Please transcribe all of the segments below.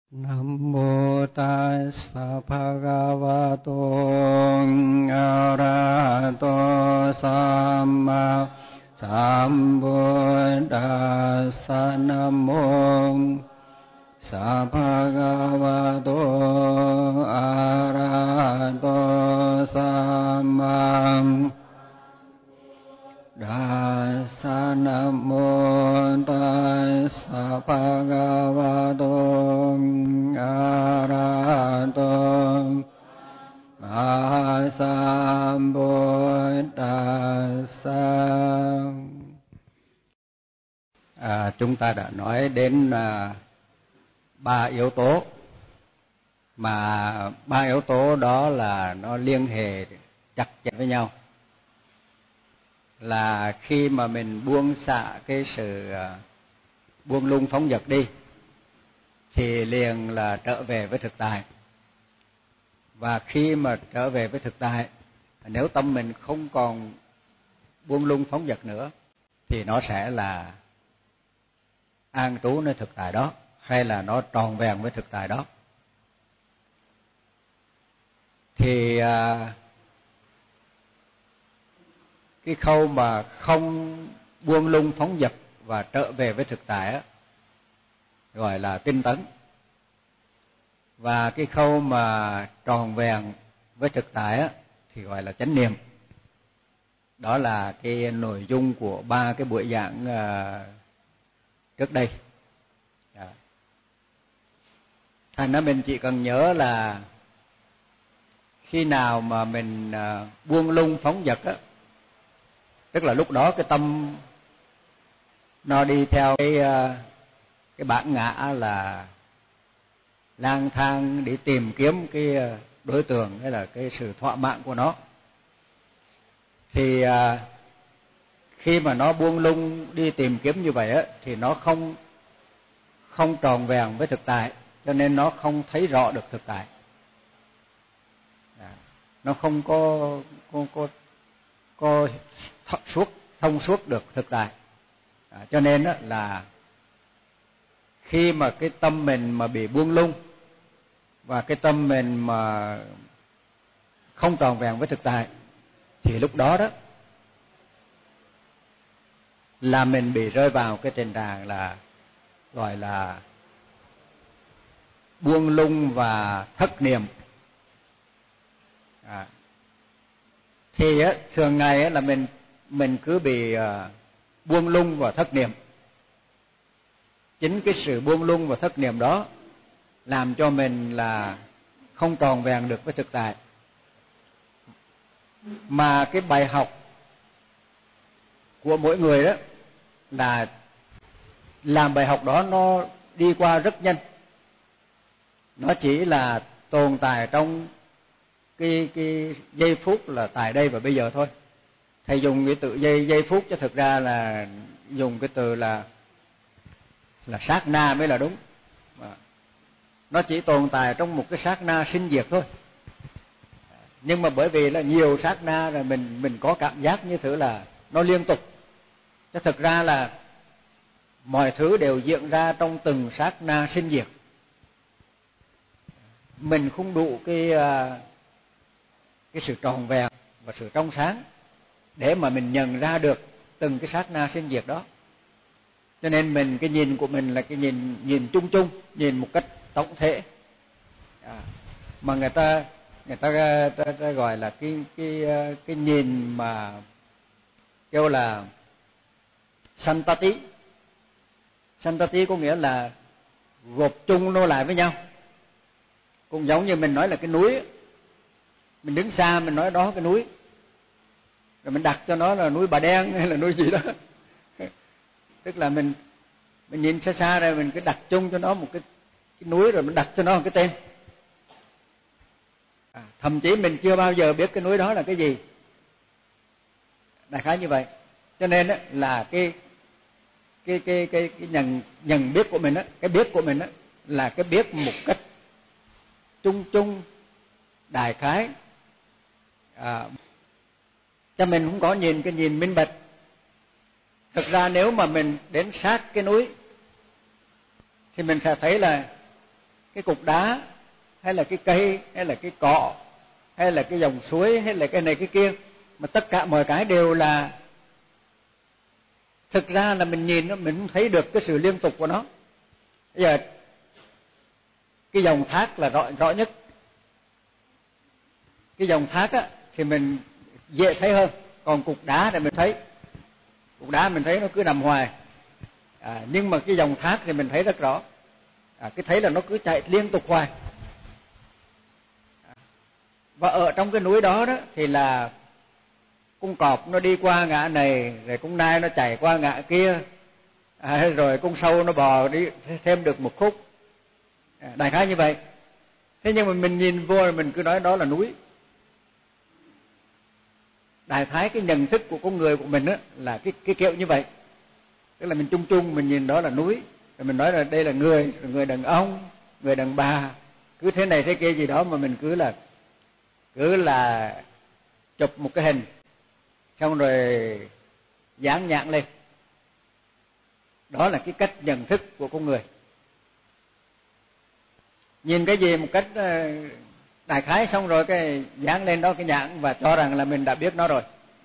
Nam mô Tassa Bhagavato Arahato Samma Sambuddhassa. Nam mô Tassa Bhagavato Arahato Samma Đassa. Nam mô Tassa Bhagavato Arahato Sambuddhassa. Chúng ta đã nói đến ba yếu tố, mà ba yếu tố đó là nó liên hệ chặt chẽ với nhau. Là khi mà mình buông xả cái sự buông lung phóng dật đi thì liền là trở về với thực tại. Và khi mà trở về với thực tại, nếu tâm mình không còn buông lung phóng dật nữa thì nó sẽ là an trú nơi thực tại đó, hay là nó tròn vẹn với thực tại đó. Thì cái khâu mà không buông lung phóng dật và trở về với thực tại á, gọi là tinh tấn. Và cái khâu mà tròn vẹn với thực tại á, thì gọi là chánh niệm. Đó là cái nội dung của ba cái buổi giảng trước đây. Thành ra mình chỉ cần nhớ là khi nào mà mình buông lung phóng dật á, tức là lúc đó cái tâm nó đi theo cái bản ngã là lang thang để tìm kiếm cái đối tượng, hay là cái sự thỏa mãn của nó. Thì khi mà nó buông lung đi tìm kiếm như vậy á, thì nó không tròn vẹn với thực tại, cho nên nó không thấy rõ được thực tại. Nó không có thông suốt được thực tại. Cho nên đó là khi mà cái tâm mình mà bị buông lung và cái tâm mình mà không tròn vẹn với thực tại, thì lúc đó đó là mình bị rơi vào cái tình trạng là gọi là buông lung và thất niệm. Thì á, thường ngày á, là mình cứ bị buông lung và thất niệm. Chính cái sự buông lung và thất niệm đó làm cho mình là không tròn vẹn được với thực tại. Mà cái bài học của mỗi người đó là làm bài học đó nó đi qua rất nhanh. Nó chỉ là tồn tại trong cái giây phút là tại đây và bây giờ thôi. Thầy dùng cái từ giây phút, chứ thực ra là dùng cái từ là sát na mới là đúng. Nó chỉ tồn tại trong một cái sát na sinh diệt thôi. Nhưng mà bởi vì là nhiều sát na rồi mình có cảm giác như thử là nó liên tục. Chứ thực ra là mọi thứ đều diễn ra trong từng sát na sinh diệt. Mình không đủ cái sự tròn vẹn và sự trong sáng để mà mình nhận ra được từng cái sát na sinh diệt đó. Cho nên cái nhìn của mình là cái nhìn chung chung, nhìn một cách tổng thể. Mà người ta gọi là cái nhìn mà kêu là santati. Santati có nghĩa là gộp chung nó lại với nhau. Cũng giống như mình nói là cái núi, mình đứng xa mình nói đó cái núi, rồi mình đặt cho nó là núi Bà Đen hay là núi gì đó. Tức là mình nhìn xa xa rồi mình cứ đặt chung cho nó một cái núi, rồi mình đặt cho nó một cái tên. Thậm chí mình chưa bao giờ biết cái núi đó là cái gì. Đại khái như vậy. Cho nên á là cái nhận biết của mình á, cái biết của mình á là cái biết một cách chung chung, đại khái. Cho mình không có nhìn cái nhìn minh bạch. Thực ra nếu mà mình đến sát cái núi thì mình sẽ thấy là cái cục đá, hay là cái cây, hay là cái cọ, hay là cái dòng suối, hay là cái này cái kia, mà tất cả mọi cái đều là thực ra là mình nhìn nó mình không thấy được cái sự liên tục của nó. Bây giờ cái dòng thác là rõ nhất. Cái dòng thác á thì mình dễ thấy hơn, còn cục đá thì mình thấy, cục đá mình thấy nó cứ nằm hoài. Nhưng mà cái dòng thác thì mình thấy rất rõ. Cái thấy là nó cứ chạy liên tục hoài. Và ở trong cái núi đó đó thì là con cọp nó đi qua ngã này, rồi con nai nó chạy qua ngã kia, rồi con sâu nó bò đi thêm được một khúc, đại khái như vậy. Thế nhưng mà mình nhìn vô rồi mình cứ nói đó là núi. Đại khái cái nhận thức của con người của mình á là cái kiểu như vậy. Tức là mình chung chung mình nhìn đó là núi, rồi mình nói là đây là người đàn ông, người đàn bà, cứ thế này thế kia gì đó, mà mình cứ là chụp một cái hình xong rồi dán nhãn lên. Đó là cái cách nhận thức của con người. Nhìn cái gì một cách đại khái xong rồi cái dán lên đó cái nhãn và cho rằng là mình đã biết nó rồi.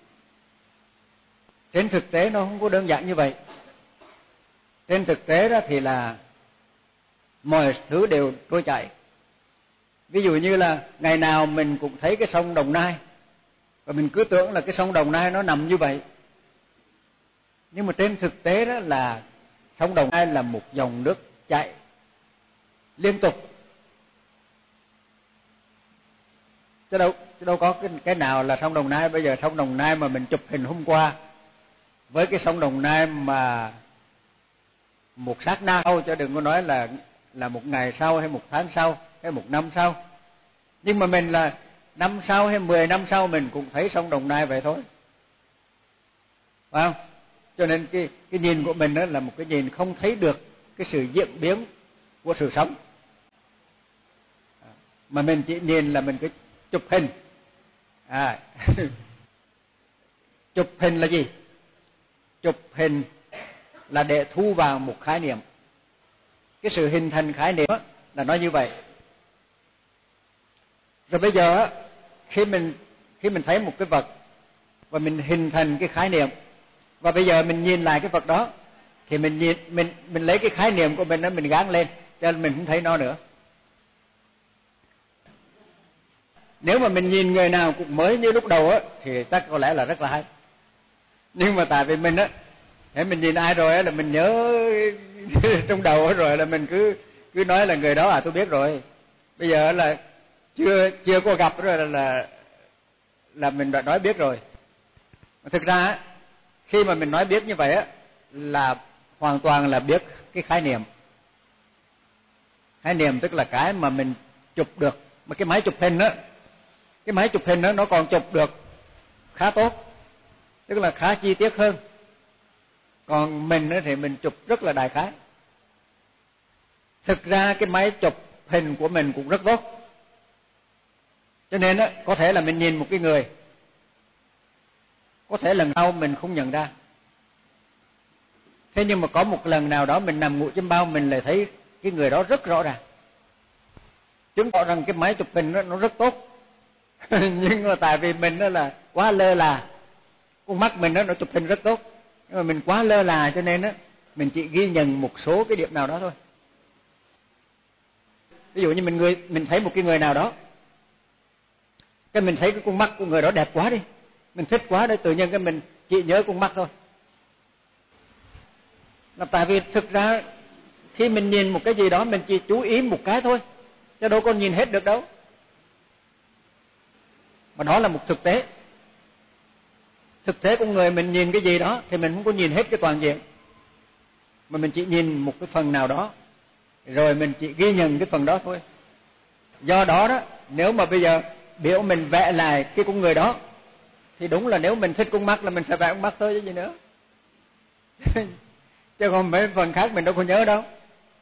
Trên thực tế nó không có đơn giản như vậy. Trên thực tế đó thì là mọi thứ đều trôi chảy. Ví dụ như là ngày nào mình cũng thấy cái sông Đồng Nai, và mình cứ tưởng là cái sông Đồng Nai nó nằm như vậy. Nhưng mà trên thực tế đó là sông Đồng Nai là một dòng nước chảy liên tục. Chứ đâu có cái nào là sông Đồng Nai. Bây giờ sông Đồng Nai mà mình chụp hình hôm qua với cái sông Đồng Nai mà một sát na sau, cho đừng có nói là một ngày sau hay một tháng sau hay một năm sau. Nhưng mà mình là năm sau hay 10 năm sau mình cũng thấy sông Đồng Nai vậy thôi. Phải không? Cho nên cái nhìn của mình đó là một cái nhìn không thấy được cái sự diễn biến của sự sống. Mà mình chỉ nhìn là mình cứ chụp hình. Chụp hình là gì? Chụp hình là để thu vào một khái niệm. Cái sự hình thành khái niệm là nó như vậy. Rồi bây giờ khi mình thấy một cái vật và mình hình thành cái khái niệm, và bây giờ mình nhìn lại cái vật đó thì mình lấy cái khái niệm của mình đó mình gán lên, cho nên mình không thấy nó nữa. Nếu mà mình nhìn người nào cũng mới như lúc đầu á thì chắc có lẽ là rất là hay. Nhưng mà tại vì mình á, để mình nhìn ai rồi á là mình nhớ trong đầu rồi là mình cứ nói là người đó tôi biết rồi. Bây giờ là chưa có gặp rồi là mình đã nói biết rồi. Thực ra á, khi mà mình nói biết như vậy á là hoàn toàn là biết cái khái niệm. Khái niệm tức là cái mà mình chụp được. Mà cái máy chụp hình á, cái máy chụp hình đó nó còn chụp được khá tốt, tức là khá chi tiết hơn. Còn mình thì mình chụp rất là đại khái. Thực ra cái máy chụp hình của mình cũng rất tốt. Cho nên á, có thể là mình nhìn một cái người, có thể lần sau mình không nhận ra. Thế nhưng mà có một lần nào đó mình nằm ngủ chim bao, mình lại thấy cái người đó rất rõ ràng. Chứng tỏ rằng cái máy chụp hình nó rất tốt. Nhưng mà tại vì mình đó là quá lơ là, con mắt mình nó chụp hình rất tốt, nhưng mà mình quá lơ là cho nên á mình chỉ ghi nhận một số cái điểm nào đó thôi. Ví dụ như mình thấy một cái người nào đó, cái mình thấy cái con mắt của người đó đẹp quá đi, mình thích quá đấy, tự nhiên cái mình chỉ nhớ con mắt thôi. Là tại vì thực ra khi mình nhìn một cái gì đó mình chỉ chú ý một cái thôi, chứ đâu có nhìn hết được đâu. Mà đó là một thực tế. Thực tế con người mình nhìn cái gì đó thì mình không có nhìn hết cái toàn diện, mà mình chỉ nhìn một cái phần nào đó, rồi mình chỉ ghi nhận cái phần đó thôi. Do đó đó, nếu mà bây giờ biểu mình vẽ lại cái con người đó, thì đúng là nếu mình thích con mắt là mình sẽ vẽ con mắt thôi chứ gì nữa. Chứ còn mấy phần khác mình đâu có nhớ đâu.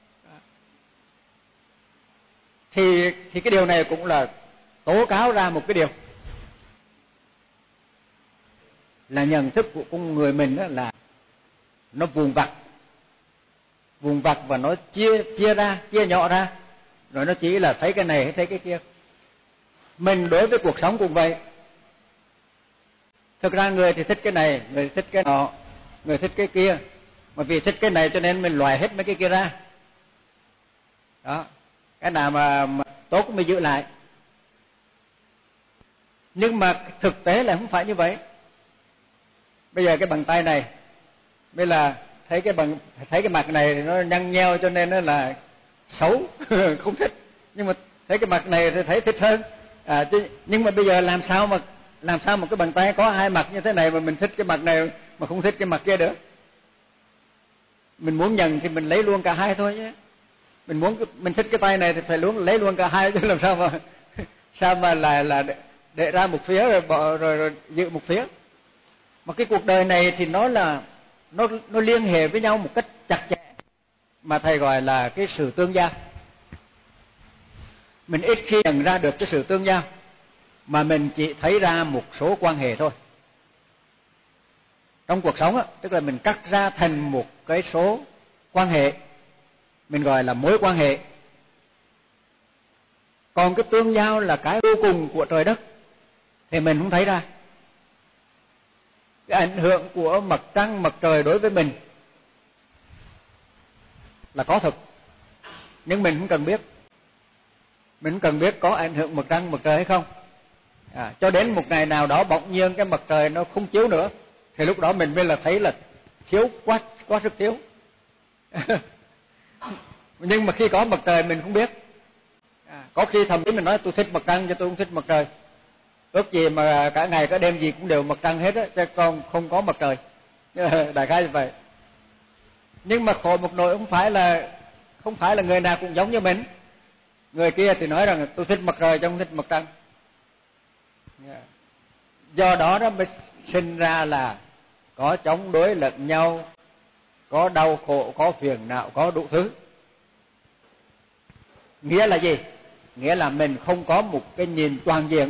Thì cái điều này cũng là tố cáo ra một cái điều, là nhận thức của con người mình đó là nó vùng vặt và nó chia nhỏ ra. rồi nó chỉ là thấy cái này hay thấy cái kia. Mình đối với cuộc sống cũng vậy. Thực ra người thì thích cái này, người thích cái nọ, người thích cái kia, mà vì thích cái này cho nên mình loại hết mấy cái kia ra. Đó, cái nào mà tốt mới giữ lại. Nhưng mà thực tế là không phải như vậy. Bây giờ cái bàn tay này, bây là thấy cái mặt này thì nó nhăn nheo cho nên nó là xấu, không thích. Nhưng mà thấy cái mặt này thì thấy thích hơn. Nhưng mà bây giờ làm sao mà cái bàn tay có hai mặt như thế này mà mình thích cái mặt này mà không thích cái mặt kia được? Mình muốn nhận thì mình lấy luôn cả hai thôi nhé. Mình thích cái tay này thì phải lấy luôn cả hai, chứ làm sao mà là để ra một phía rồi giữ một phía. Mà cái cuộc đời này thì nó liên hệ với nhau một cách chặt chẽ, mà thầy gọi là cái sự tương giao. Mình ít khi nhận ra được cái sự tương giao, mà mình chỉ thấy ra một số quan hệ thôi. Trong cuộc sống tức là mình cắt ra thành một cái số quan hệ, mình gọi là mối quan hệ. Còn cái tương giao là cái vô cùng của trời đất thì mình không thấy ra. Cái ảnh hưởng của mặt trăng, mặt trời đối với mình là có thực, nhưng mình không cần biết. Mình không cần biết có ảnh hưởng mặt trăng, mặt trời hay không. Cho đến một ngày nào đó bỗng nhiên cái mặt trời nó không chiếu nữa, thì lúc đó mình mới là thấy là thiếu, quá sức thiếu. Nhưng mà khi có mặt trời mình không biết. Có khi thậm chí mình nói tôi thích mặt trăng chứ tôi không thích mặt trời. Ước gì mà cả ngày cả đêm gì cũng đều mặt trăng hết á, chứ còn không có mặt trời. Đại khái như vậy. Nhưng mà khổ một nỗi không phải là người nào cũng giống như mình. Người kia thì nói rằng tôi thích mặt trời chứ không thích mặt trăng. Do đó nó mới sinh ra là có chống đối lẫn nhau, có đau khổ, có phiền não, có đủ thứ. Nghĩa là gì? Nghĩa là mình không có một cái nhìn toàn diện.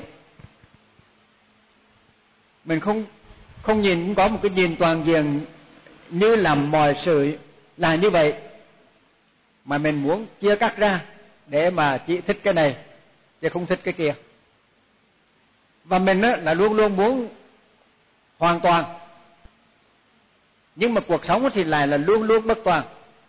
Mình không có một cái nhìn toàn diện như là mọi sự là như vậy, mà mình muốn chia cắt ra để mà chỉ thích cái này chứ không thích cái kia. Và mình là luôn luôn muốn hoàn toàn, nhưng mà cuộc sống thì lại là luôn luôn bất toàn.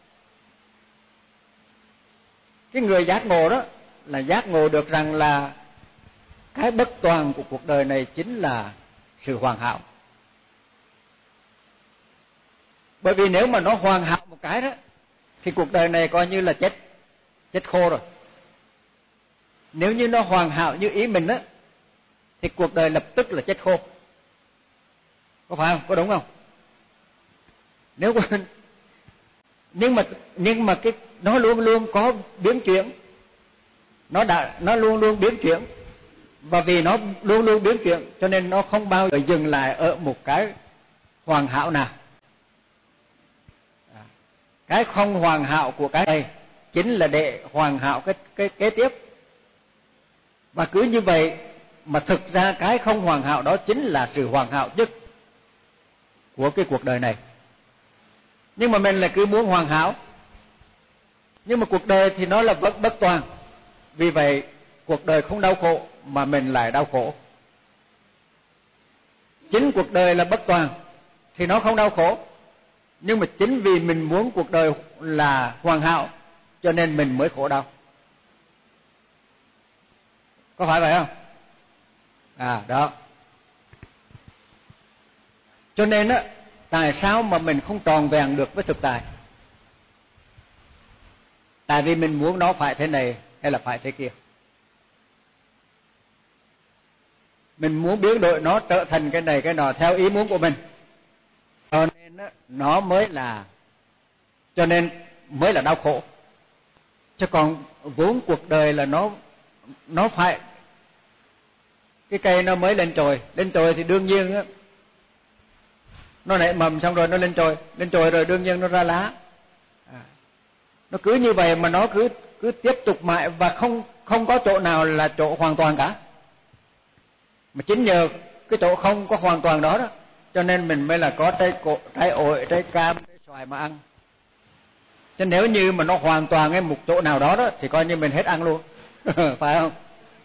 Cái người giác ngộ đó là giác ngộ được rằng là cái bất toàn của cuộc đời này chính là sự hoàn hảo. Bởi vì nếu mà nó hoàn hảo một cái đó thì cuộc đời này coi như là chết khô rồi. Nếu như nó hoàn hảo như ý mình thì cuộc đời lập tức là chết khô. Có phải không? Có đúng không? Nhưng mà cái nó luôn luôn có biến chuyển. Nó luôn luôn biến chuyển. Và vì nó luôn luôn biến chuyển cho nên nó không bao giờ dừng lại ở một cái hoàn hảo nào. Cái không hoàn hảo của cái này chính là để hoàn hảo cái kế tiếp. Và cứ như vậy mà thực ra cái không hoàn hảo đó chính là sự hoàn hảo nhất của cái cuộc đời này. Nhưng mà mình là cứ muốn hoàn hảo. Nhưng mà cuộc đời thì nó là bất toàn. Vì vậy cuộc đời không đau khổ mà mình lại đau khổ. Chính cuộc đời là bất toàn thì nó không đau khổ. Nhưng mà chính vì mình muốn cuộc đời là hoàn hảo cho nên mình mới khổ đau. Có phải vậy không? Đó. Cho nên tại sao mà mình không tròn vẹn được với thực tại? Tại vì mình muốn nó phải thế này hay là phải thế kia. Mình muốn biến đổi nó trở thành cái này cái nọ theo ý muốn của mình. Cho nên nó mới là đau khổ. Chứ còn vốn cuộc đời là nó phải, cái cây nó mới lên chồi thì đương nhiên nó nảy mầm xong rồi nó lên chồi rồi đương nhiên nó ra lá. Nó cứ như vậy mà nó cứ tiếp tục mãi và không có chỗ nào là chỗ hoàn toàn cả. Mà chính nhờ cái chỗ không có hoàn toàn đó cho nên mình mới là có trái ổi, trái cam, trái xoài mà ăn. Chứ nếu như mà nó hoàn toàn ở một chỗ nào đó đó thì coi như mình hết ăn luôn. Phải không?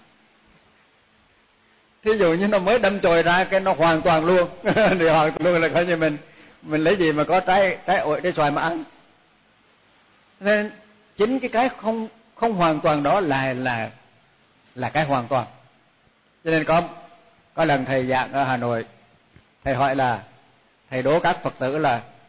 Thí dụ như nó mới đâm chồi ra cái nó hoàn toàn luôn thì hoàn toàn luôn là coi như mình lấy gì mà có trái ổi trái xoài mà ăn. Nên chính cái không hoàn toàn đó là cái hoàn toàn. Cho nên có lần thầy giảng ở Hà Nội, thầy hỏi là thầy đố các Phật tử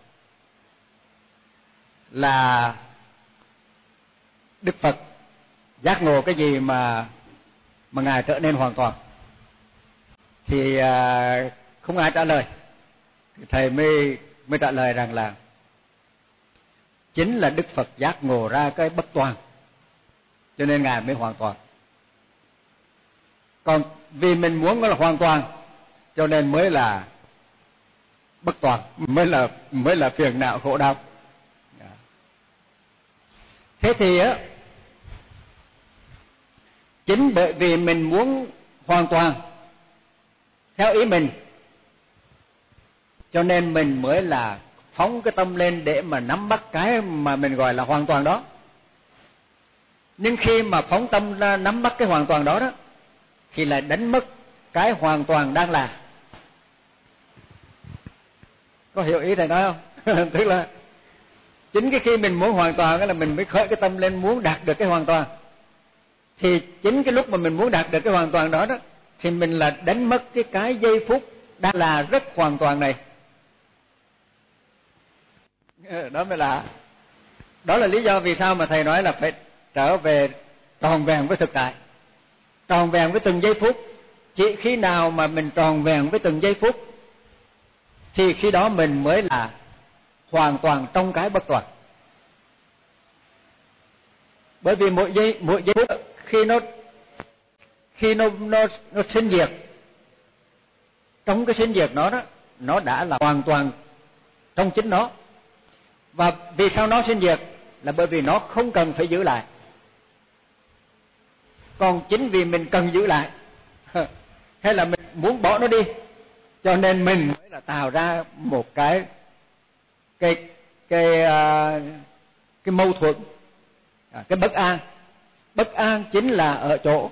là Đức Phật giác ngộ cái gì mà ngài trở nên hoàn toàn. Thì không ai trả lời. Thì thầy mới trả lời rằng là chính là Đức Phật giác ngộ ra cái bất toàn, cho nên ngài mới hoàn toàn. Còn vì mình muốn nó là hoàn toàn, cho nên mới là bất toàn, mới là phiền não khổ đau. Thế thì á, chính bởi vì mình muốn hoàn toàn theo ý mình, cho nên mình mới là phóng cái tâm lên để mà nắm bắt cái mà mình gọi là hoàn toàn đó. Nhưng khi mà phóng tâm ra nắm bắt cái hoàn toàn đó đó, thì lại đánh mất cái hoàn toàn đang là. Có hiểu ý thầy nói không? Tức là chính cái khi mình muốn hoàn toàn là mình mới khởi cái tâm lên muốn đạt được cái hoàn toàn. Thì chính cái lúc mà mình muốn đạt được cái hoàn toàn đó đó, thì mình là đánh mất cái giây phút đang là rất hoàn toàn này. Đó mới là, đó là lý do vì sao mà thầy nói là phải trở về tròn vẹn với thực tại, tròn vẹn với từng giây phút. Chỉ khi nào mà mình tròn vẹn với từng giây phút thì khi đó mình mới là hoàn toàn trong cái bất toàn. Bởi vì mỗi giây phút khi nó sinh diệt, trong cái sinh diệt đó nó đã là hoàn toàn trong chính nó. Và vì sao nó sinh diệt là bởi vì nó không cần phải giữ lại. Còn chính vì mình cần giữ lại hay là mình muốn bỏ nó đi, cho nên mình mới là tạo ra một cái mâu thuẫn, cái bất an. Bất an chính là ở chỗ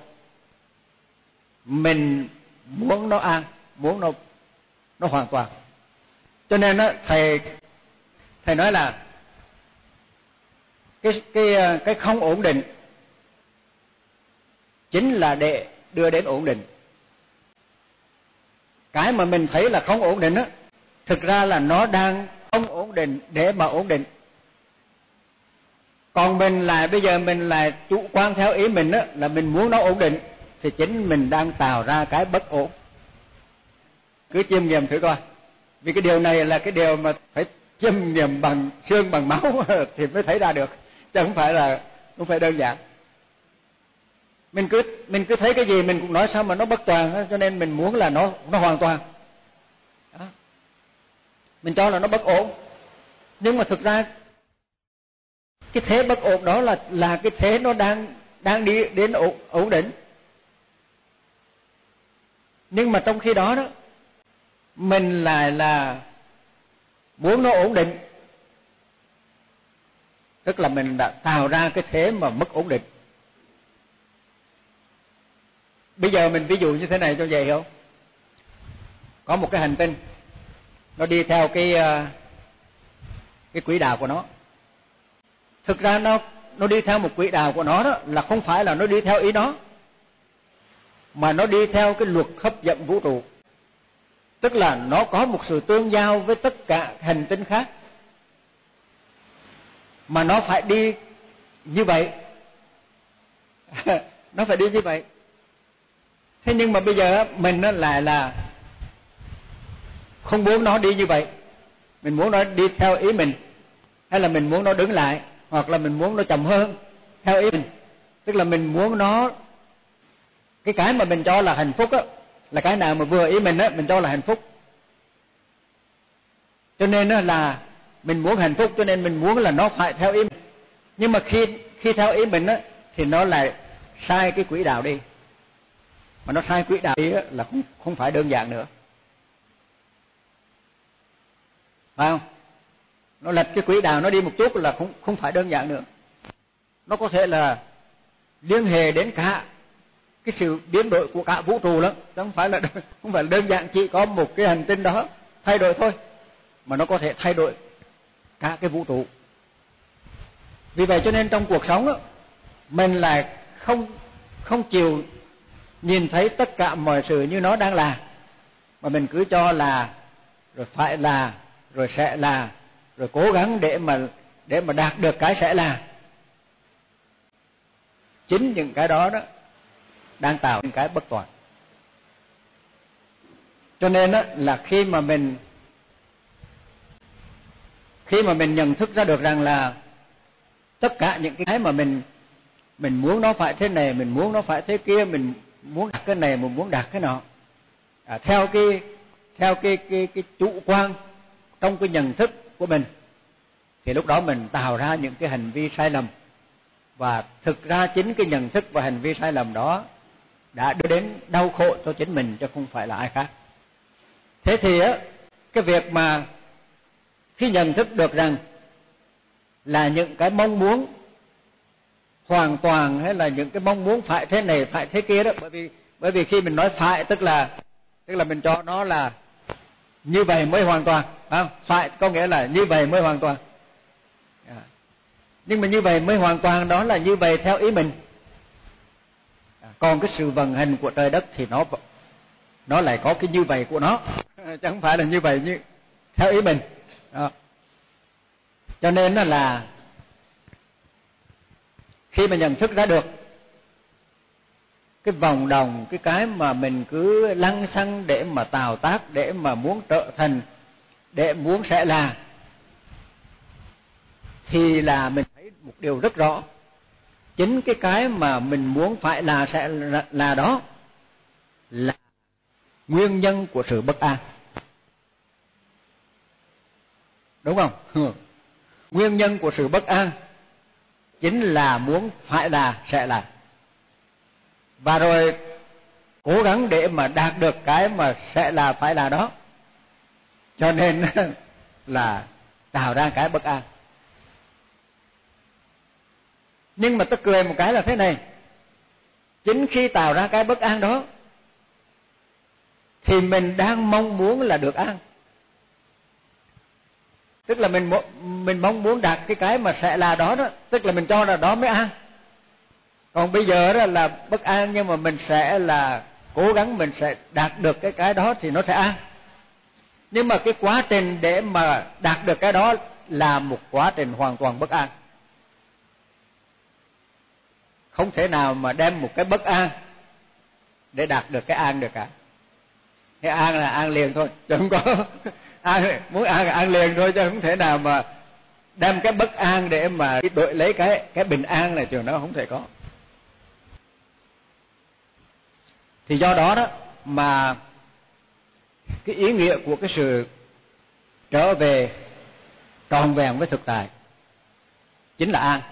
mình muốn nó an, muốn nó hoàn toàn. Cho nên đó, thầy nói là cái không ổn định chính là để đưa đến ổn định. Cái mà mình thấy là không ổn định á, thực ra là nó đang không ổn định để mà ổn định. Còn bây giờ mình là chủ quan theo ý mình á, là mình muốn nó ổn định, thì chính mình đang tạo ra cái bất ổn. Cứ chiêm nghiệm thử coi. Vì cái điều này là cái điều mà phải chiêm nghiệm bằng xương bằng máu thì mới thấy ra được, chứ không phải đơn giản. Mình cứ thấy cái gì mình cũng nói sao mà nó bất toàn, cho nên mình muốn là nó hoàn toàn. Đó. Mình cho là nó bất ổn. Nhưng mà thực ra cái thế bất ổn đó là cái thế nó đang đi đến ổn định. Nhưng mà trong khi đó mình lại là muốn nó ổn định, tức là mình đã tạo ra cái thế mà mất ổn định. Bây giờ mình ví dụ như thế này cho vậy không? Có một cái hành tinh, nó đi theo cái quỹ đạo của nó. Thực ra nó đi theo một quỹ đạo của nó đó là không phải là nó đi theo ý nó, mà nó đi theo cái luật hấp dẫn vũ trụ. Tức là nó có một sự tương giao với tất cả hành tinh khác, mà nó phải đi như vậy. Nó phải đi như vậy. Thế nhưng mà bây giờ mình lại là không muốn nó đi như vậy. Mình muốn nó đi theo ý mình, hay là mình muốn nó đứng lại, hoặc là mình muốn nó chậm hơn theo ý mình. Tức là mình muốn nó, cái mà mình cho là hạnh phúc á, là cái nào mà vừa ý mình á, mình cho là hạnh phúc. Cho nên là mình muốn hạnh phúc, cho nên mình muốn là nó phải theo ý mình. Nhưng mà khi theo ý mình á, thì nó lại sai cái quỹ đạo đi. Mà nó sai quỹ đạo đi á, là không phải đơn giản nữa. Phải không? nó lệch cái quỹ đạo nó đi một chút là không phải đơn giản nữa. Nó có thể là liên hệ đến cả cái sự biến đổi của cả vũ trụ lắm, chứ không phải đơn giản chỉ có một cái hành tinh đó thay đổi thôi, mà nó có thể thay đổi cả cái vũ trụ. Vì vậy cho nên trong cuộc sống đó, mình là không chịu nhìn thấy tất cả mọi sự như nó đang là, mà mình cứ cho là, rồi phải là, rồi sẽ là, rồi cố gắng để mà đạt được cái sẽ là. Chính những cái đó đang tạo những cái bất toàn. Cho nên là khi mà mình nhận thức ra được rằng là tất cả những cái mà mình muốn nó phải thế này, mình muốn nó phải thế kia, mình muốn đạt cái này, mình muốn đạt cái nọ, theo cái chủ quan trong cái nhận thức của mình, thì lúc đó mình tạo ra những cái hành vi sai lầm. Và thực ra chính cái nhận thức và hành vi sai lầm đó đã đưa đến đau khổ cho chính mình, chứ không phải là ai khác. Thế thì cái việc mà khi nhận thức được rằng là những cái mong muốn hoàn toàn, hay là những cái mong muốn phải thế này phải thế kia đó, bởi vì khi mình nói phải tức là mình cho nó là như vậy mới hoàn toàn, không? Phải có nghĩa là như vậy mới hoàn toàn. Nhưng mà như vậy mới hoàn toàn đó là như vậy theo ý mình. Còn cái sự vận hành của trời đất thì nó lại có cái như vậy của nó, chứ không phải là như vậy như theo ý mình. Đó. Cho nên là khi mà nhận thức ra được cái vòng đồng, cái mà mình cứ lăng xăng để mà tạo tác, để mà muốn trở thành, để muốn sẽ là, thì là mình thấy một điều rất rõ. Chính cái mà mình muốn phải là sẽ là đó là nguyên nhân của sự bất an. Đúng không? Nguyên nhân của sự bất an chính là muốn phải là sẽ là. Và rồi cố gắng để mà đạt được cái mà sẽ là phải là đó, cho nên là tạo ra cái bất an. Nhưng mà tôi cười một cái là thế này, chính khi tạo ra cái bất an đó thì mình đang mong muốn là được an. Tức là mình mong muốn đạt cái mà sẽ là đó, tức là mình cho là đó mới an. Còn bây giờ đó là bất an, nhưng mà mình sẽ là cố gắng mình sẽ đạt được cái đó thì nó sẽ an. Nhưng mà cái quá trình để mà đạt được cái đó là một quá trình hoàn toàn bất an. Không thể nào mà đem một cái bất an để đạt được cái an được cả. Cái an là an liền thôi, chứ không có muốn an là an liền thôi, chứ không thể nào mà đem cái bất an để mà đổi lấy cái bình an là trường đó không thể có. Thì do đó mà cái ý nghĩa của cái sự trở về trọn vẹn với thực tại chính là an.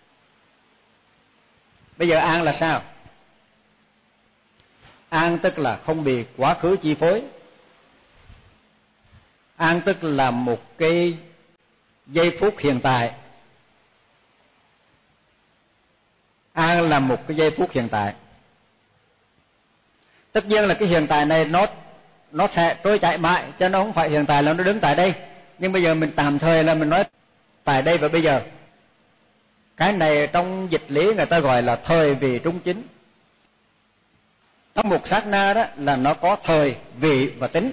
Bây giờ an là sao? An tức là không bị quá khứ chi phối. An tức là một cái giây phút hiện tại. An là một cái giây phút hiện tại. Tất nhiên là cái hiện tại này nó sẽ trôi chảy mãi, cho nó không phải hiện tại là nó đứng tại đây. Nhưng bây giờ mình tạm thời là mình nói tại đây và bây giờ. Cái này trong dịch lý người ta gọi là thời vị trung chính. Trong một sát na đó là nó có thời, vị và tính.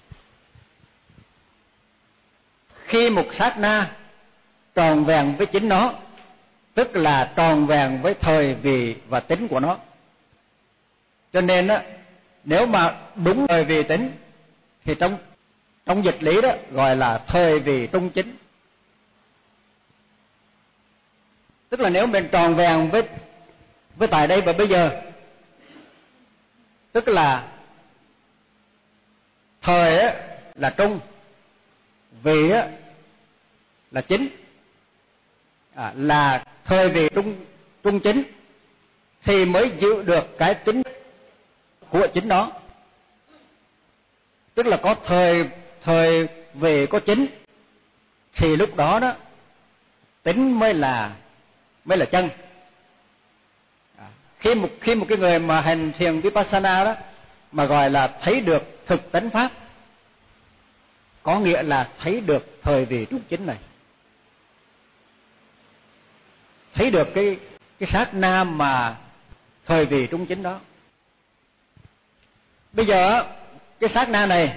Khi một sát na tròn vẹn với chính nó, tức là tròn vẹn với thời, vị và tính của nó. Cho nên đó, nếu mà đúng thời vị tính thì trong dịch lý đó gọi là thời vị trung chính. Tức là nếu mình tròn vẹn với tại đây và bây giờ, tức là thời là trung, vị là chính, là thời vị trung chính, thì mới giữ được cái tính của chính đó. Tức là có thời vị có chính thì lúc đó đó tính mới là chân. Khi một cái người mà hành thiền Vipassana đó mà gọi là thấy được thực tánh pháp, có nghĩa là thấy được thời vị trung chính này, thấy được cái sát na mà thời vị trung chính đó. Bây giờ cái sát na này,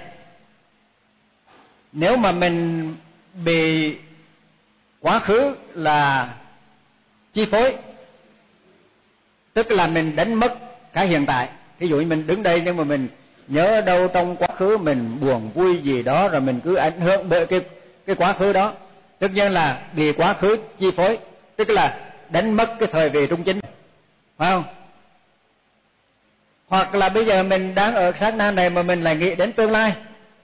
nếu mà mình bị quá khứ là chi phối, tức là mình đánh mất cái hiện tại. Ví dụ như mình đứng đây nhưng mà mình nhớ đâu trong quá khứ mình buồn vui gì đó, rồi mình cứ ảnh hưởng bởi cái quá khứ đó, tất nhiên là bị quá khứ chi phối, tức là đánh mất cái thời vị trung chính, phải không? Hoặc là bây giờ mình đang ở sát na này mà mình lại nghĩ đến tương lai,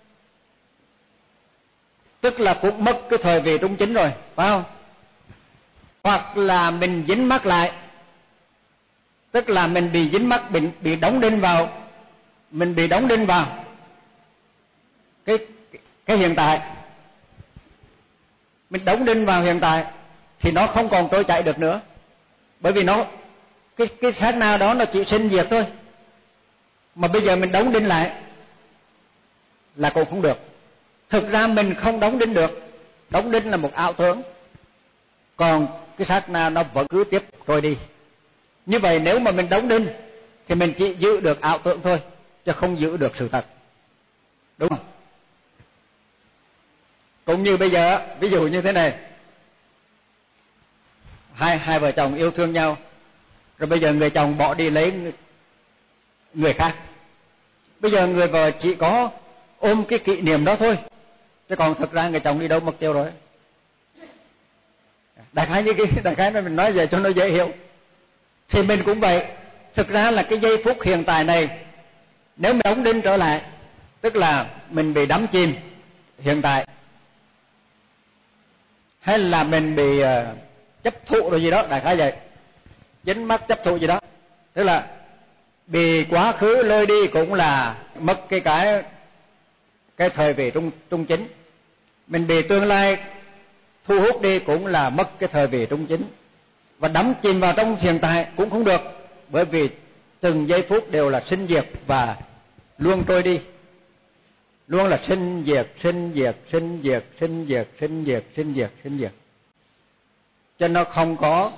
tức là cũng mất cái thời vị trung chính rồi, phải không? Hoặc là mình dính mắc lại, tức là mình bị dính mắc, bị đóng đinh vào, mình bị đóng đinh vào cái hiện tại, mình đóng đinh vào hiện tại thì nó không còn trôi chảy được nữa, bởi vì nó cái sát na đó nó chỉ sinh diệt thôi, mà bây giờ mình đóng đinh lại là cũng không được. Thực ra mình không đóng đinh được, đóng đinh là một ảo tưởng, còn cái sát na nó vẫn cứ tiếp trôi đi. Như vậy nếu mà mình đóng đinh thì mình chỉ giữ được ảo tưởng thôi, chứ không giữ được sự thật, đúng không? Cũng như bây giờ, ví dụ như thế này, hai vợ chồng yêu thương nhau, rồi bây giờ người chồng bỏ đi lấy người khác, bây giờ người vợ chỉ có ôm cái kỷ niệm đó thôi, chứ còn thực ra người chồng đi đâu mất tiêu rồi. Đại khái này mình nói về cho nó dễ hiểu. Thì mình cũng vậy, thực ra là cái giây phút hiện tại này, nếu mình đóng đinh trở lại, tức là mình bị đắm chìm hiện tại, hay là mình bị chấp thụ rồi gì đó, đại khái vậy, dính mắc chấp thụ gì đó, tức là bị quá khứ lôi đi cũng là mất cái thời vị trung chính, mình bị tương lai thu hút đi cũng là mất cái thời vị trung chính, và đắm chìm vào trong hiện tại cũng không được, bởi vì từng giây phút đều là sinh diệt và luôn trôi đi, luôn là sinh diệt, sinh diệt, sinh diệt, sinh diệt, sinh diệt, sinh diệt, sinh diệt, cho nó không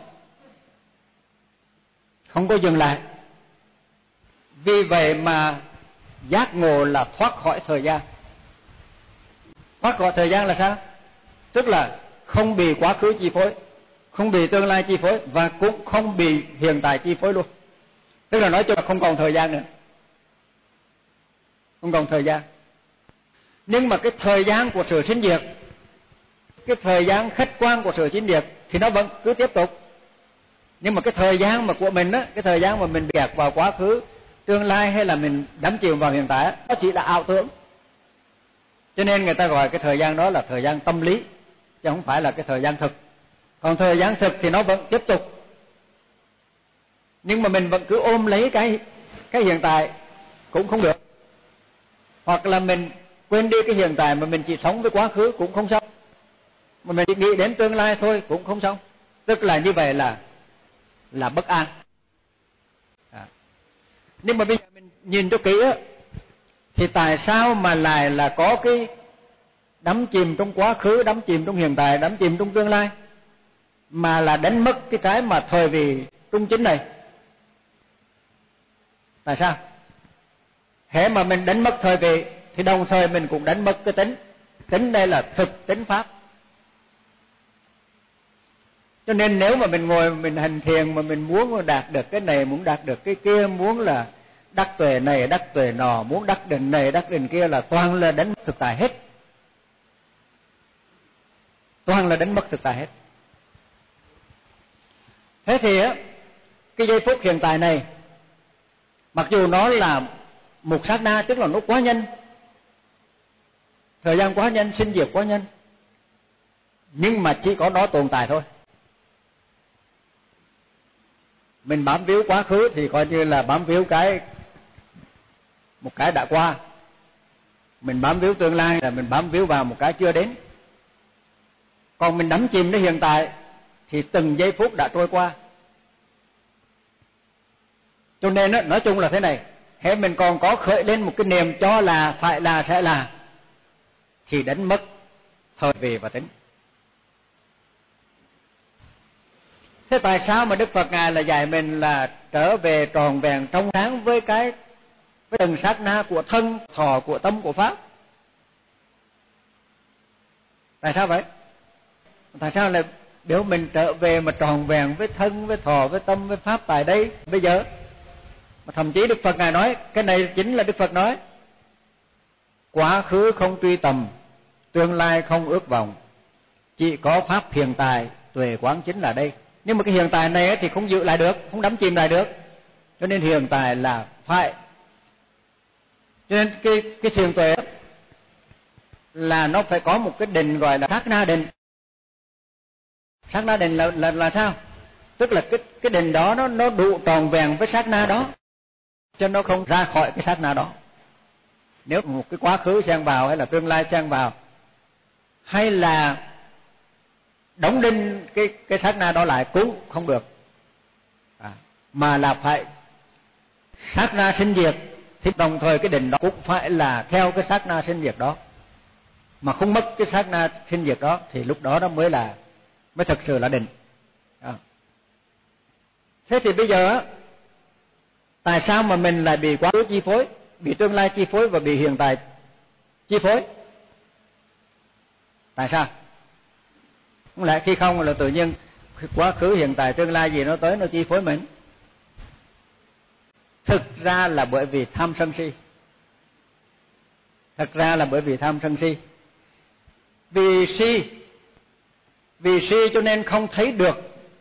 có dừng lại. Vì vậy mà giác ngộ là thoát khỏi thời gian. Thoát khỏi thời gian là sao? Tức là không bị quá khứ chi phối, không bị tương lai chi phối, và cũng không bị hiện tại chi phối luôn. Tức là nói chung là không còn thời gian nữa, không còn thời gian. Nhưng mà cái thời gian của sự sinh diệt, cái thời gian khách quan của sự sinh diệt thì nó vẫn cứ tiếp tục. Nhưng mà cái thời gian mà của mình á, cái thời gian mà mình bị kẹt vào quá khứ, tương lai, hay là mình đắm chìm vào hiện tại, nó chỉ là ảo tưởng. Cho nên người ta gọi cái thời gian đó là thời gian tâm lý, chứ không phải là cái thời gian thực. Còn thời gian thực thì nó vẫn tiếp tục, nhưng mà mình vẫn cứ ôm lấy cái hiện tại cũng không được. Hoặc là mình quên đi cái hiện tại mà mình chỉ sống với quá khứ cũng không xong, mà mình chỉ nghĩ đến tương lai thôi cũng không xong. Tức là như vậy là bất an. Nhưng mà bây giờ mình nhìn cho kỹ á, thì tại sao mà lại là có cái đắm chìm trong quá khứ, đắm chìm trong hiện tại, đắm chìm trong tương lai, mà là đánh mất cái mà thời vị trung chính này? Tại sao? Hễ mà mình đánh mất thời vị thì đồng thời mình cũng đánh mất cái tính. Tính đây là thực tính pháp. Cho nên nếu mà mình ngồi mình hành thiền mà mình muốn đạt được cái này, muốn đạt được cái kia, muốn là đắc tuệ này, đắc tuệ nọ, muốn đắc định này, đắc định kia, là toàn là đánh mất thực tại hết. Toàn là đánh mất thực tại hết. Thế thì á, cái giây phút hiện tại này, mặc dù nó là một sát na, tức là nó quá nhanh, thời gian quá nhanh, sinh diệt quá nhanh, nhưng mà chỉ có nó tồn tại thôi. Mình bám víu quá khứ thì coi như là bám víu một cái đã qua. Mình bám víu tương lai là mình bám víu vào một cái chưa đến. Còn mình đắm chìm đến hiện tại thì từng giây phút đã trôi qua. Cho nên nói chung là thế này, hễ mình còn có khởi lên một cái niềm cho là, phải là, sẽ là, thì đánh mất thời về và tính. Thế tại sao mà Đức Phật Ngài là dạy mình là trở về tròn vẹn trong sáng với từng sát na của thân, thọ, của tâm, của pháp? Tại sao vậy? Tại sao là biểu mình trở về mà tròn vẹn với thân, với thọ, với tâm, với pháp tại đây bây giờ? Mà thậm chí Đức Phật Ngài nói, cái này chính là Đức Phật nói, quá khứ không truy tầm, tương lai không ước vọng, chỉ có pháp hiện tại, tuệ quán chính là đây. Nhưng mà cái hiện tại này thì không giữ lại được, không đắm chìm lại được. Cho nên hiện tại là phải. Cho nên cái thiền tuệ là nó phải có một cái định gọi là sát na định. Sát na định là sao? Tức là cái định đó nó đủ tròn vẹn với sát na đó, cho nó không ra khỏi cái sát na đó. Nếu một cái quá khứ xen vào, hay là tương lai xen vào, hay là đóng đinh cái sát na đó lại cũng không được. Mà là phải sát na sinh diệt, thì đồng thời cái định đó cũng phải là theo cái sát na sinh diệt đó. Mà không mất cái sát na sinh diệt đó thì lúc đó mới thực sự là định. Thế thì bây giờ tại sao mà mình lại bị quá khứ chi phối, bị tương lai chi phối và bị hiện tại chi phối? Tại sao? Không lẽ khi không là tự nhiên quá khứ, hiện tại, tương lai gì nó tới nó chi phối mình? Thực ra là bởi vì tham sân si. Thật ra là bởi vì tham sân si. Vì si cho nên không thấy được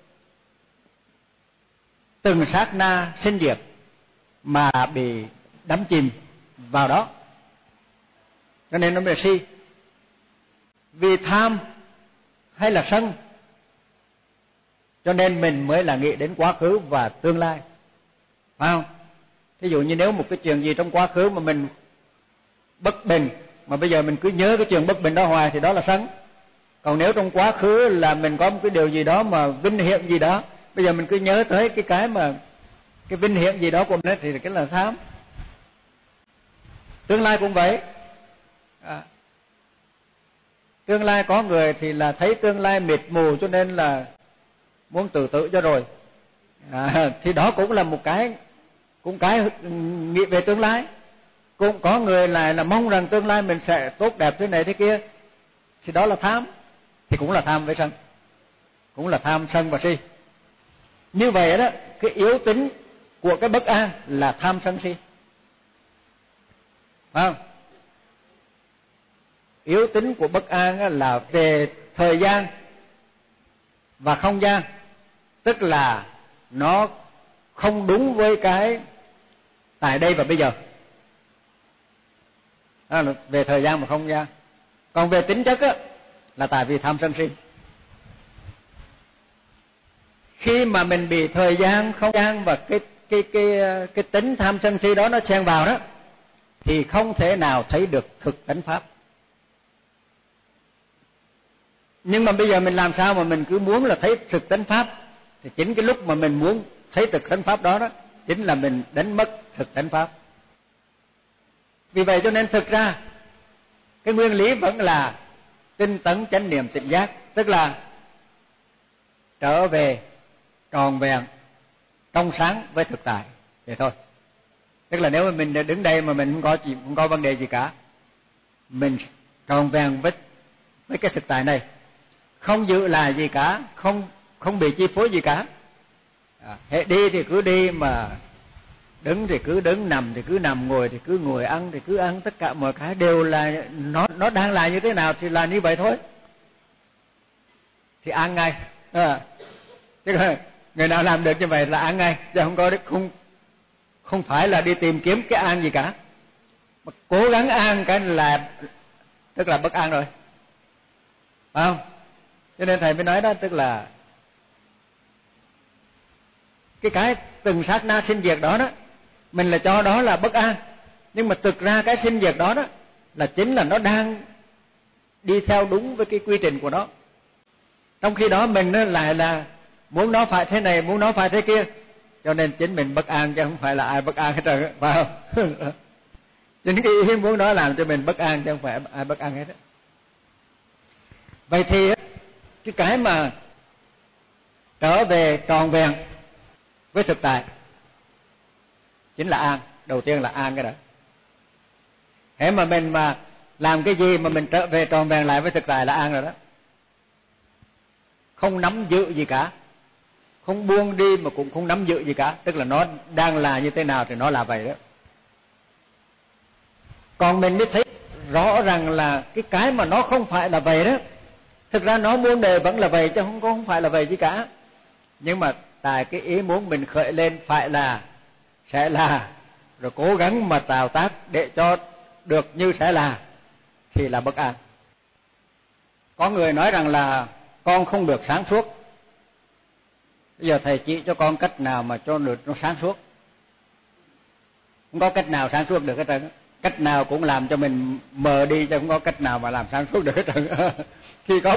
từng sát na sinh diệt mà bị đắm chìm vào đó. Cho nên nó mới là si. Vì tham hay là sân cho nên mình mới là nghĩ đến quá khứ và tương lai, phải không? Ví dụ như nếu một cái chuyện gì trong quá khứ mà mình bất bình, mà bây giờ mình cứ nhớ cái chuyện bất bình đó hoài thì đó là sân. Còn nếu trong quá khứ là mình có một cái điều gì đó mà vinh hiển gì đó, bây giờ mình cứ nhớ tới cái vinh hiển gì đó của mình thì cái là tham. Tương lai cũng vậy. Tương lai có người thì là thấy tương lai mịt mù cho nên là muốn tự tử cho rồi. Thì đó cũng là một cái nghĩ về tương lai. Cũng có người lại là mong rằng tương lai mình sẽ tốt đẹp thế này thế kia, thì đó là tham. Thì cũng là tham với sân, cũng là tham, sân và si. Như vậy đó, cái yếu tính của cái bất an là tham sân si, phải không? Yếu tính của bất an là về thời gian và không gian, tức là nó không đúng với cái tại đây và bây giờ. Đó là về thời gian và không gian. Còn về tính chất á, là tại vì tham sân si. Khi mà mình bị thời gian, không gian và cái tính tham sân si đó nó xen vào đó, thì không thể nào thấy được thực tánh pháp. Nhưng mà bây giờ mình làm sao mà mình cứ muốn là thấy thực tánh pháp, thì chính cái lúc mà mình muốn thấy thực tánh pháp đó chính là mình đánh mất thực tánh pháp. Vì vậy cho nên thực ra cái nguyên lý vẫn là tinh tấn chánh niệm tỉnh giác, tức là trở về tròn vẹn trong sáng với thực tại, vậy thôi. Tức là nếu mà mình đứng đây mà mình không có vấn đề gì cả, mình tròn vẹn với cái thực tại này, không giữ lại gì cả, không bị chi phối gì cả. Hệ đi thì cứ đi, mà đứng thì cứ đứng, nằm thì cứ nằm, ngồi thì cứ ngồi, ăn thì cứ ăn, tất cả mọi cái đều là nó đang là như thế nào thì là như vậy thôi, thì ăn ngay. Tức là người nào làm được như vậy là ăn ngay, chứ không phải là đi tìm kiếm cái an gì cả. Mà cố gắng an cái là tức là bất an rồi, phải không? Cho nên thầy mới nói đó, tức là cái từng sát na sinh diệt đó mình là cho đó là bất an, nhưng mà thực ra cái sinh diệt đó là chính là nó đang đi theo đúng với cái quy trình của nó. Trong khi đó mình nó lại là muốn nó phải thế này, muốn nó phải thế kia, cho nên chính mình bất an chứ không phải là ai bất an hết trơn, phải không? Chính cái ý muốn đó làm cho mình bất an chứ không phải ai bất an hết á. Vậy thì cái mà trở về tròn vẹn với thực tại chính là an. Đầu tiên là an cái đó. Hễ mà mình mà làm cái gì mà mình trở về tròn vẹn lại với thực tại là an rồi đó. Không nắm giữ gì cả, không buông đi mà cũng không nắm giữ gì cả, tức là nó đang là như thế nào thì nó là vậy đó. Còn mình mới thấy rõ rằng là cái mà nó không phải là vậy đó, thực ra nó muôn đời vẫn là vậy chứ không phải là vậy gì cả. Nhưng mà tại cái ý muốn mình khởi lên phải là, sẽ là, rồi cố gắng mà tạo tác để cho được như sẽ là, thì là bất an. Có người nói rằng là con không được sáng suốt. Bây giờ thầy chỉ cho con cách nào mà cho được nó sáng suốt. Không có cách nào sáng suốt được hết trơn. Cách nào cũng làm cho mình mờ đi, chứ không có cách nào mà làm sáng suốt được hết trơn. Chỉ có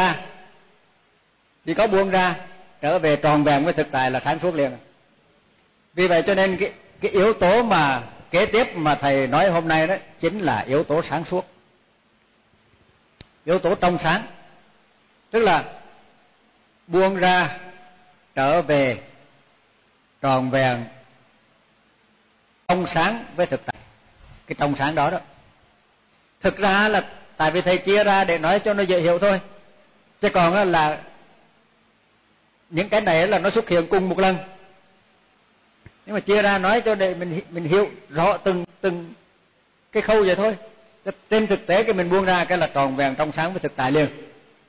buông ra, trở về tròn vẹn với thực tại là sáng suốt liền. Vì vậy cho nên cái yếu tố mà kế tiếp mà thầy nói hôm nay đó chính là yếu tố sáng suốt, yếu tố trong sáng. Tức là buông ra, trở về tròn vẹn trong sáng với thực tại. Cái trong sáng đó đó, thực ra là tại vì thầy chia ra để nói cho nó dễ hiểu thôi, chứ còn là những cái này là nó xuất hiện cùng một lần, nhưng mà chia ra nói cho để mình hiểu rõ từng cái khâu vậy thôi. Trên thực tế cái mình buông ra cái là tròn vẹn trong sáng với thực tại liền,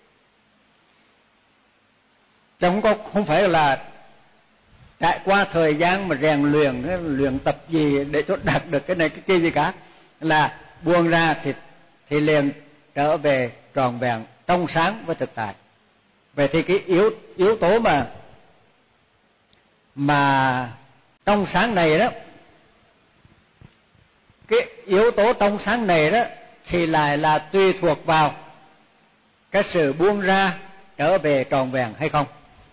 chứ không phải là trải qua thời gian mà rèn luyện tập gì để cho đạt được cái này cái kia gì cả. Là buông ra thì liền trở về tròn vẹn trong sáng với thực tại. Vậy thì cái yếu tố mà trong sáng này đó, cái yếu tố trong sáng này đó thì lại là tùy thuộc vào cái sự buông ra trở về tròn vẹn hay không.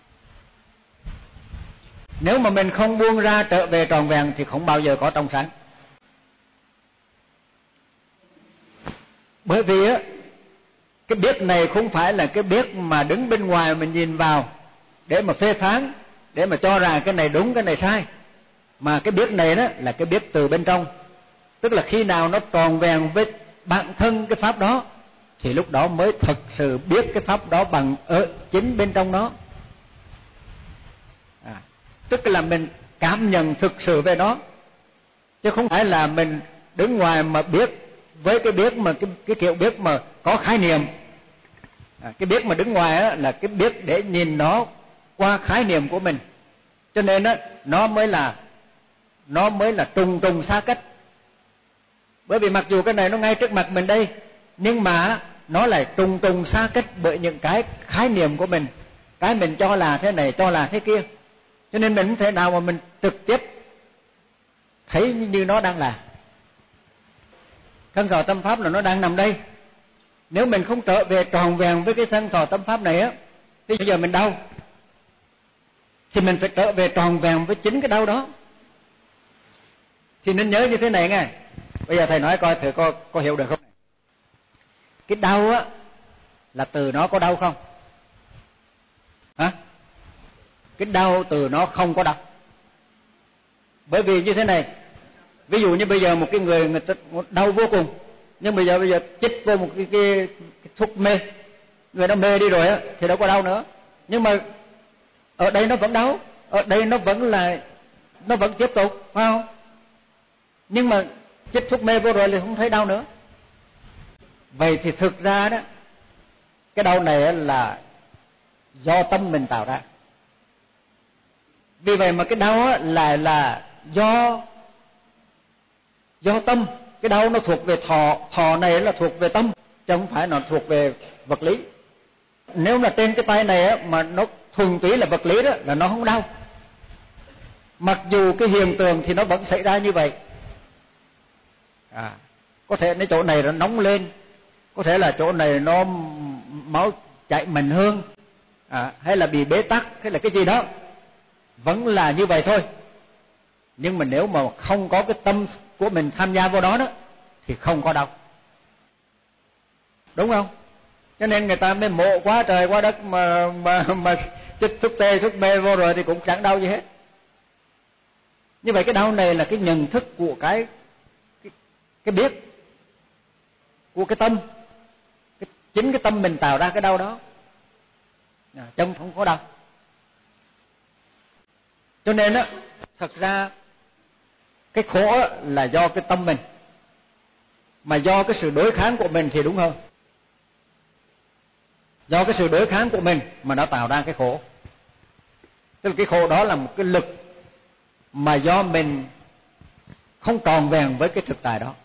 Nếu mà mình không buông ra trở về tròn vẹn thì không bao giờ có trong sáng. Bởi vì cái biết này không phải là cái biết mà đứng bên ngoài mình nhìn vào để mà phê phán, để mà cho rằng cái này đúng cái này sai, mà cái biết này đó là cái biết từ bên trong. Tức là khi nào nó tròn vẹn với bản thân cái pháp đó thì lúc đó mới thực sự biết cái pháp đó bằng ở chính bên trong nó. Tức là mình cảm nhận thực sự về nó, chứ không phải là mình đứng ngoài mà biết với cái biết mà cái kiểu biết mà có khái niệm. Cái biết mà đứng ngoài á là cái biết để nhìn nó qua khái niệm của mình, cho nên á nó mới là trùng xa cách. Bởi vì mặc dù cái này nó ngay trước mặt mình đây, nhưng mà nó lại trùng xa cách bởi những cái khái niệm của mình, cái mình cho là thế này, cho là thế kia. Cho nên mình không thể nào mà mình trực tiếp thấy như nó đang là. Thân thọ tâm pháp là nó đang nằm đây. Nếu mình không trở về tròn vẹn với cái thân thọ tâm pháp này á, thì bây giờ mình đau, thì mình phải trở về tròn vẹn với chính cái đau đó. Thì nên nhớ như thế này nghe. Bây giờ thầy nói coi thử có hiểu được không? Cái đau á là từ nó có đau không? Hả? Cái đau từ nó không có đau. Bởi vì như thế này, ví dụ như bây giờ một cái người ta đau vô cùng, nhưng bây giờ chích vô một cái thuốc mê, người đó mê đi rồi á thì đâu có đau nữa. Nhưng mà ở đây nó vẫn đau, ở đây nó vẫn tiếp tục, phải không? Nhưng mà chích thuốc mê vô rồi thì không thấy đau nữa. Vậy thì thực ra đó, cái đau này là do tâm mình tạo ra. Vì vậy mà cái đau lại là do tâm. Cái đau nó thuộc về thọ này là thuộc về tâm, chứ không phải nó thuộc về vật lý. Nếu mà trên cái tay này mà nó thuần túy là vật lý đó là nó không đau. Mặc dù cái hiện tượng thì nó vẫn xảy ra như vậy. Có thể cái chỗ này nó nóng lên, có thể là chỗ này nó máu chảy mạnh hơn, hay là bị bế tắc hay là cái gì đó, vẫn là như vậy thôi. Nhưng mà nếu mà không có cái tâm của mình tham gia vào đó thì không có đau, đúng không? Cho nên người ta mới mộ quá trời quá đất mà chích thuốc tê thuốc mê vô rồi thì cũng chẳng đau gì hết. Như vậy cái đau này là cái nhận thức của cái biết của cái tâm, chính cái tâm mình tạo ra cái đau đó, chứ không có đau. Cho nên thật ra cái khổ là do cái tâm mình, mà do cái sự đối kháng của mình thì đúng hơn. Do cái sự đối kháng của mình mà nó tạo ra cái khổ. Tức là cái khổ đó là một cái lực mà do mình không tròn vẹn với cái thực tại đó,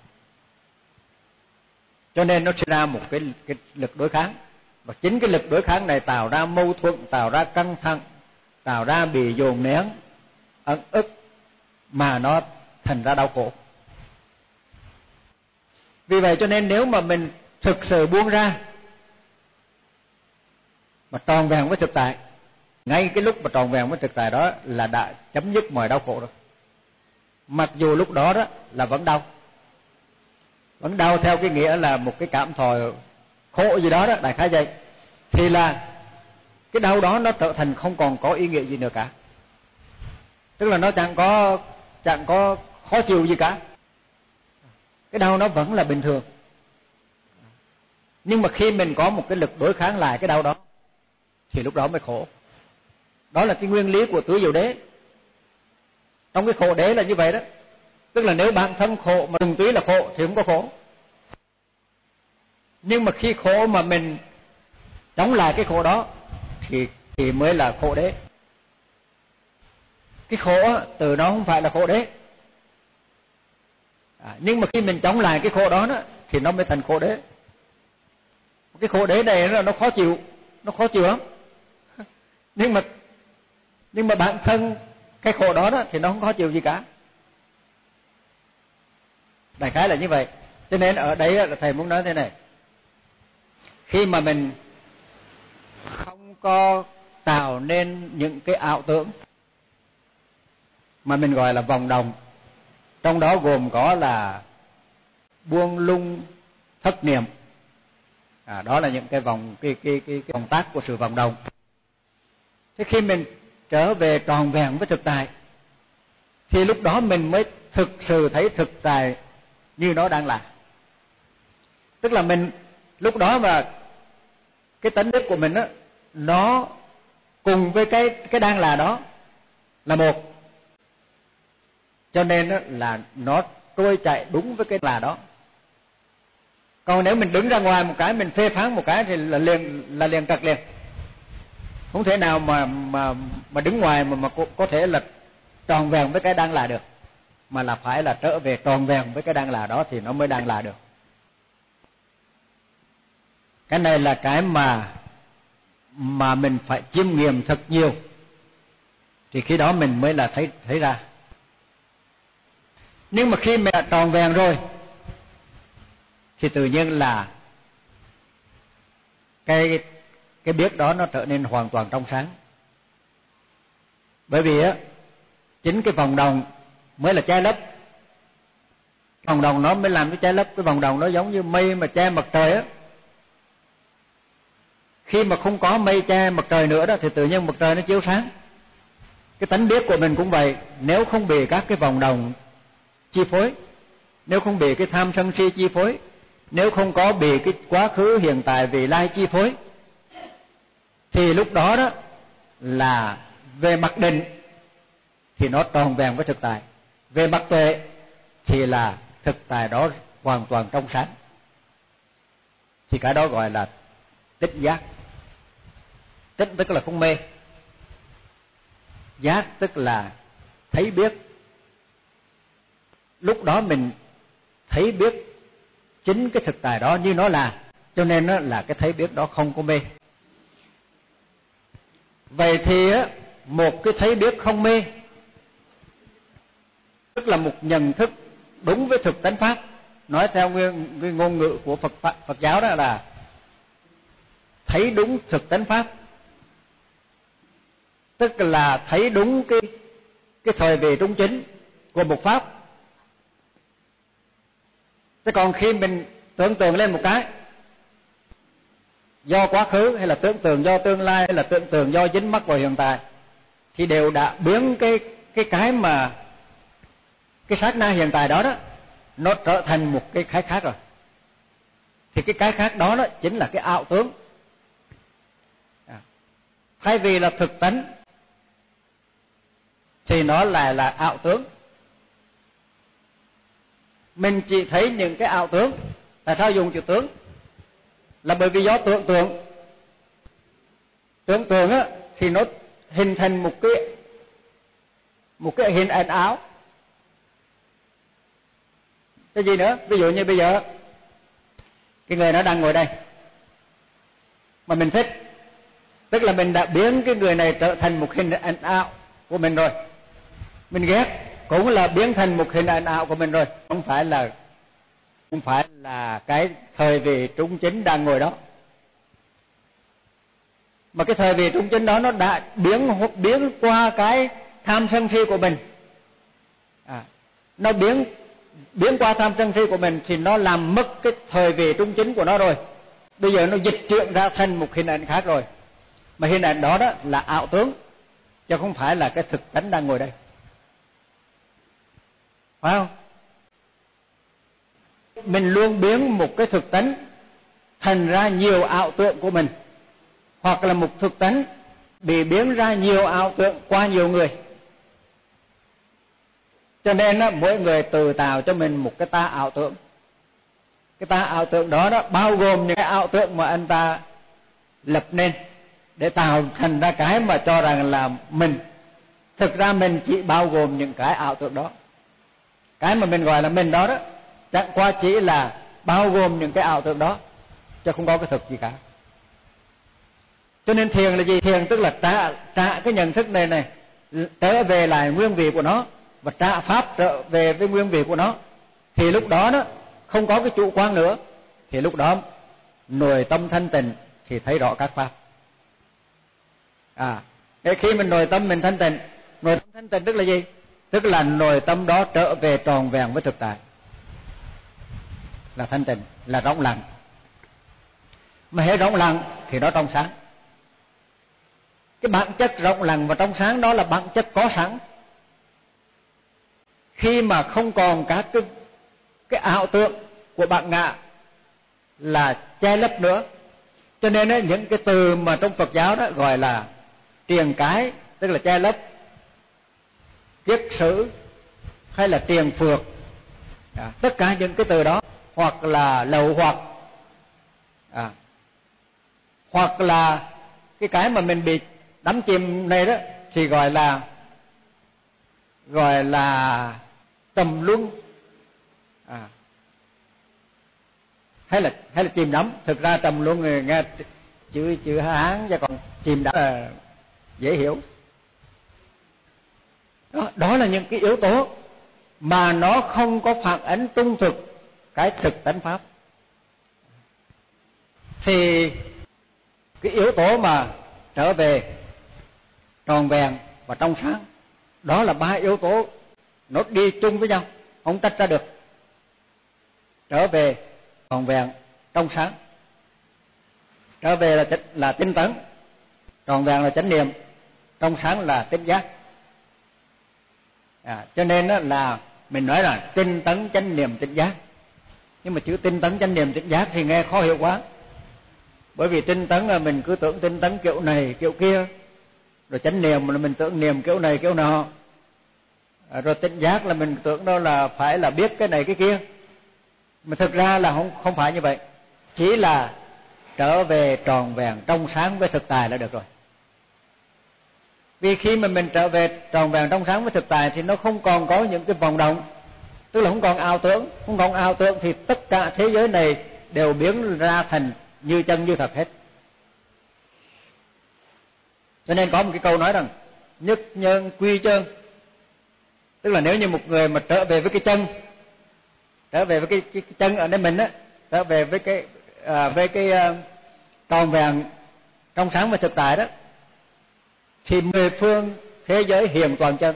cho nên nó sinh ra một cái lực đối kháng. Và chính cái lực đối kháng này tạo ra mâu thuẫn, tạo ra căng thẳng, tạo ra bị dồn nén, ẩn ức, mà nó thành ra đau khổ. Vì vậy cho nên nếu mà mình thực sự buông ra mà tròn vẹn với thực tại, ngay cái lúc mà tròn vẹn với thực tại đó là đã chấm dứt mọi đau khổ rồi. Mặc dù lúc đó là vẫn đau, vẫn đau theo cái nghĩa là một cái cảm thọ khổ gì đó, đại khái vậy, thì là cái đau đó nó trở thành không còn có ý nghĩa gì nữa cả. Tức là nó chẳng có khó chịu gì cả. Cái đau nó vẫn là bình thường. Nhưng mà khi mình có một cái lực đối kháng lại cái đau đó thì lúc đó mới khổ. Đó là cái nguyên lý của tứ diệu đế. Trong cái khổ đế là như vậy đó. Tức là nếu bản thân khổ mà từng túy là khổ thì không có khổ. Nhưng mà khi khổ mà mình chống lại cái khổ đó thì mới là khổ đế. Cái khổ từ nó không phải là khổ đế. Nhưng mà khi mình chống lại cái khổ đó thì nó mới thành khổ đế. Cái khổ đế này nó khó chịu lắm. Nhưng mà bản thân cái khổ đó thì nó không khó chịu gì cả. Đại khái là như vậy. Cho nên ở đây là thầy muốn nói thế này. Khi mà mình không có tạo nên những cái ảo tưởng mà mình gọi là vòng đồng, trong đó gồm có là buông lung, thất niệm, đó là những cái vòng cái vòng tác của sự vòng đồng. Thế khi mình trở về tròn vẹn với thực tại thì lúc đó mình mới thực sự thấy thực tại như nó đang là. Tức là mình lúc đó mà cái tánh đức của mình nó cùng với cái đang là đó là một, cho nên là nó trôi chạy đúng với cái là đó. Còn nếu mình đứng ra ngoài một cái, mình phê phán một cái thì là liền trật liền. Không thể nào mà đứng ngoài mà có thể là tròn vẹn với cái đang là được, mà là phải là trở về tròn vẹn với cái đang là đó thì nó mới đang là được. Cái này là cái mà mình phải chiêm nghiệm thật nhiều thì khi đó mình mới là thấy ra. Nhưng mà khi mình đã tròn vẹn rồi thì tự nhiên là cái biết đó nó trở nên hoàn toàn trong sáng. Bởi vì chính cái vòng đồng mới là che lấp. Vòng đồng nó mới làm cái che lấp. Cái vòng đồng nó giống như mây mà che mặt trời Khi mà không có mây che mặt trời nữa đó thì tự nhiên mặt trời nó chiếu sáng. Cái tánh biết của mình cũng vậy. Nếu không bị các cái vòng đồng chi phối, nếu không bị cái tham sân si chi phối, nếu không có bị cái quá khứ hiện tại vị lai chi phối, thì lúc đó là về mặt định thì nó tròn vẹn với thực tại. Về mặt tuệ thì là thực tại đó hoàn toàn trong sáng. Thì cái đó gọi là tỉnh giác. Tỉnh tức là không mê, giác tức là thấy biết. Lúc đó mình thấy biết chính cái thực tại đó như nó là, cho nên là cái thấy biết đó không có mê. Vậy thì một cái thấy biết không mê tức là một nhận thức đúng với thực tánh pháp. Nói theo nguyên ngôn ngữ của Phật giáo đó là thấy đúng thực tánh pháp tức là thấy đúng cái thời vị trung chính của một pháp. Chứ còn khi mình tưởng tượng lên một cái do quá khứ, hay là tưởng tượng do tương lai, hay là tưởng tượng do dính mắc vào hiện tại, thì đều đã biến cái mà cái sát na hiện tại đó nó trở thành một cái khác rồi. Thì cái khác đó chính là cái ảo tướng. Thay vì là thực tánh thì nó lại là ảo tướng. Mình chỉ thấy những cái ảo tướng. Tại sao dùng chữ tướng? Là bởi vì do tưởng tượng thì nó hình thành một cái hình ảnh ảo. Cái gì nữa? Ví dụ như bây giờ cái người nó đang ngồi đây mà mình thích, tức là mình đã biến cái người này trở thành một hình ảnh ảo của mình rồi. Mình ghét cũng là biến thành một hình ảnh ảo của mình rồi, không phải là cái thời vị trung chính đang ngồi đó. Mà cái thời vị trung chính đó nó đã biến qua cái tham sân si của mình. Nó biến qua tham sân si của mình thì nó làm mất cái thời vị trung chính của nó rồi. Bây giờ nó dịch chuyển ra thành một hình ảnh khác rồi. Mà hình ảnh đó là ảo tướng, chứ không phải là cái thực tánh đang ngồi đây. Phải không? Mình luôn biến một cái thực tánh thành ra nhiều ảo tượng của mình, hoặc là một thực tánh bị biến ra nhiều ảo tượng qua nhiều người. Cho nên mỗi người tự tạo cho mình một cái ta ảo tượng. Cái ta ảo tượng đó bao gồm những cái ảo tượng mà anh ta lập nên để tạo thành ra cái mà cho rằng là mình. Thực ra mình chỉ bao gồm những cái ảo tượng đó. Cái mà mình gọi là mình đó chẳng qua chỉ là bao gồm những cái ảo tượng đó, chứ không có cái thực gì cả. Cho nên thiền là gì? Thiền tức là trả cái nhận thức này trở về lại nguyên vị của nó, và trả pháp trở về với nguyên vị của nó. Thì lúc đó không có cái chủ quan nữa, thì lúc đó nội tâm thanh tịnh thì thấy rõ các pháp. Để khi mình nội tâm mình thanh tịnh, nội tâm thanh tịnh tức là gì? Tức là nội tâm đó trở về tròn vẹn với thực tại, là thanh tịnh, là rộng lặng. Mà hễ rộng lặng thì nó trong sáng. Cái bản chất rộng lặng và trong sáng đó là bản chất có sẵn. Khi mà không còn các cái ảo tượng của bản ngã là che lấp nữa, cho nên những cái từ mà trong Phật giáo đó gọi là triền cái, tức là che lấp, kiết sử hay là triền phược, tất cả những cái từ đó, hoặc là lậu hoặc là cái mà mình bị đắm chìm này đó thì gọi là tầm luân, hay là chìm đắm. Thực ra tầm luân người nghe chữ Hán, chứ còn chìm đắm là dễ hiểu. Đó là những cái yếu tố mà nó không có phản ánh trung thực cái thực tánh pháp. Thì cái yếu tố mà trở về tròn vẹn và trong sáng, đó là ba yếu tố nó đi chung với nhau, không tách ra được. Trở về tròn vẹn trong sáng, trở về là tinh tấn, tròn vẹn là chánh niệm, trong sáng là tỉnh giác. Cho nên là mình nói là tinh tấn chánh niệm tỉnh giác. Nhưng mà chữ tinh tấn chánh niệm tỉnh giác thì nghe khó hiểu quá. Bởi vì tinh tấn là mình cứ tưởng tinh tấn kiểu này kiểu kia, rồi chánh niệm là mình tưởng niệm kiểu này kiểu nọ, rồi tỉnh giác là mình tưởng đó là phải là biết cái này cái kia. Mà thực ra là không phải như vậy. Chỉ là trở về tròn vẹn trong sáng với thực tại là được rồi. Vì khi mà mình trở về tròn vẹn trong sáng với thực tại thì nó không còn có những cái vòng động, tức là không còn ảo tưởng. Không còn ảo tưởng thì tất cả thế giới này đều biến ra thành như chân như thật hết. Cho nên có một cái câu nói rằng nhất nhân quy chân, tức là nếu như một người mà trở về với cái chân, trở về với cái chân ở đây mình trở về với cái tròn vẹn trong sáng và thực tại đó, thì 10 phương thế giới hiện toàn chân.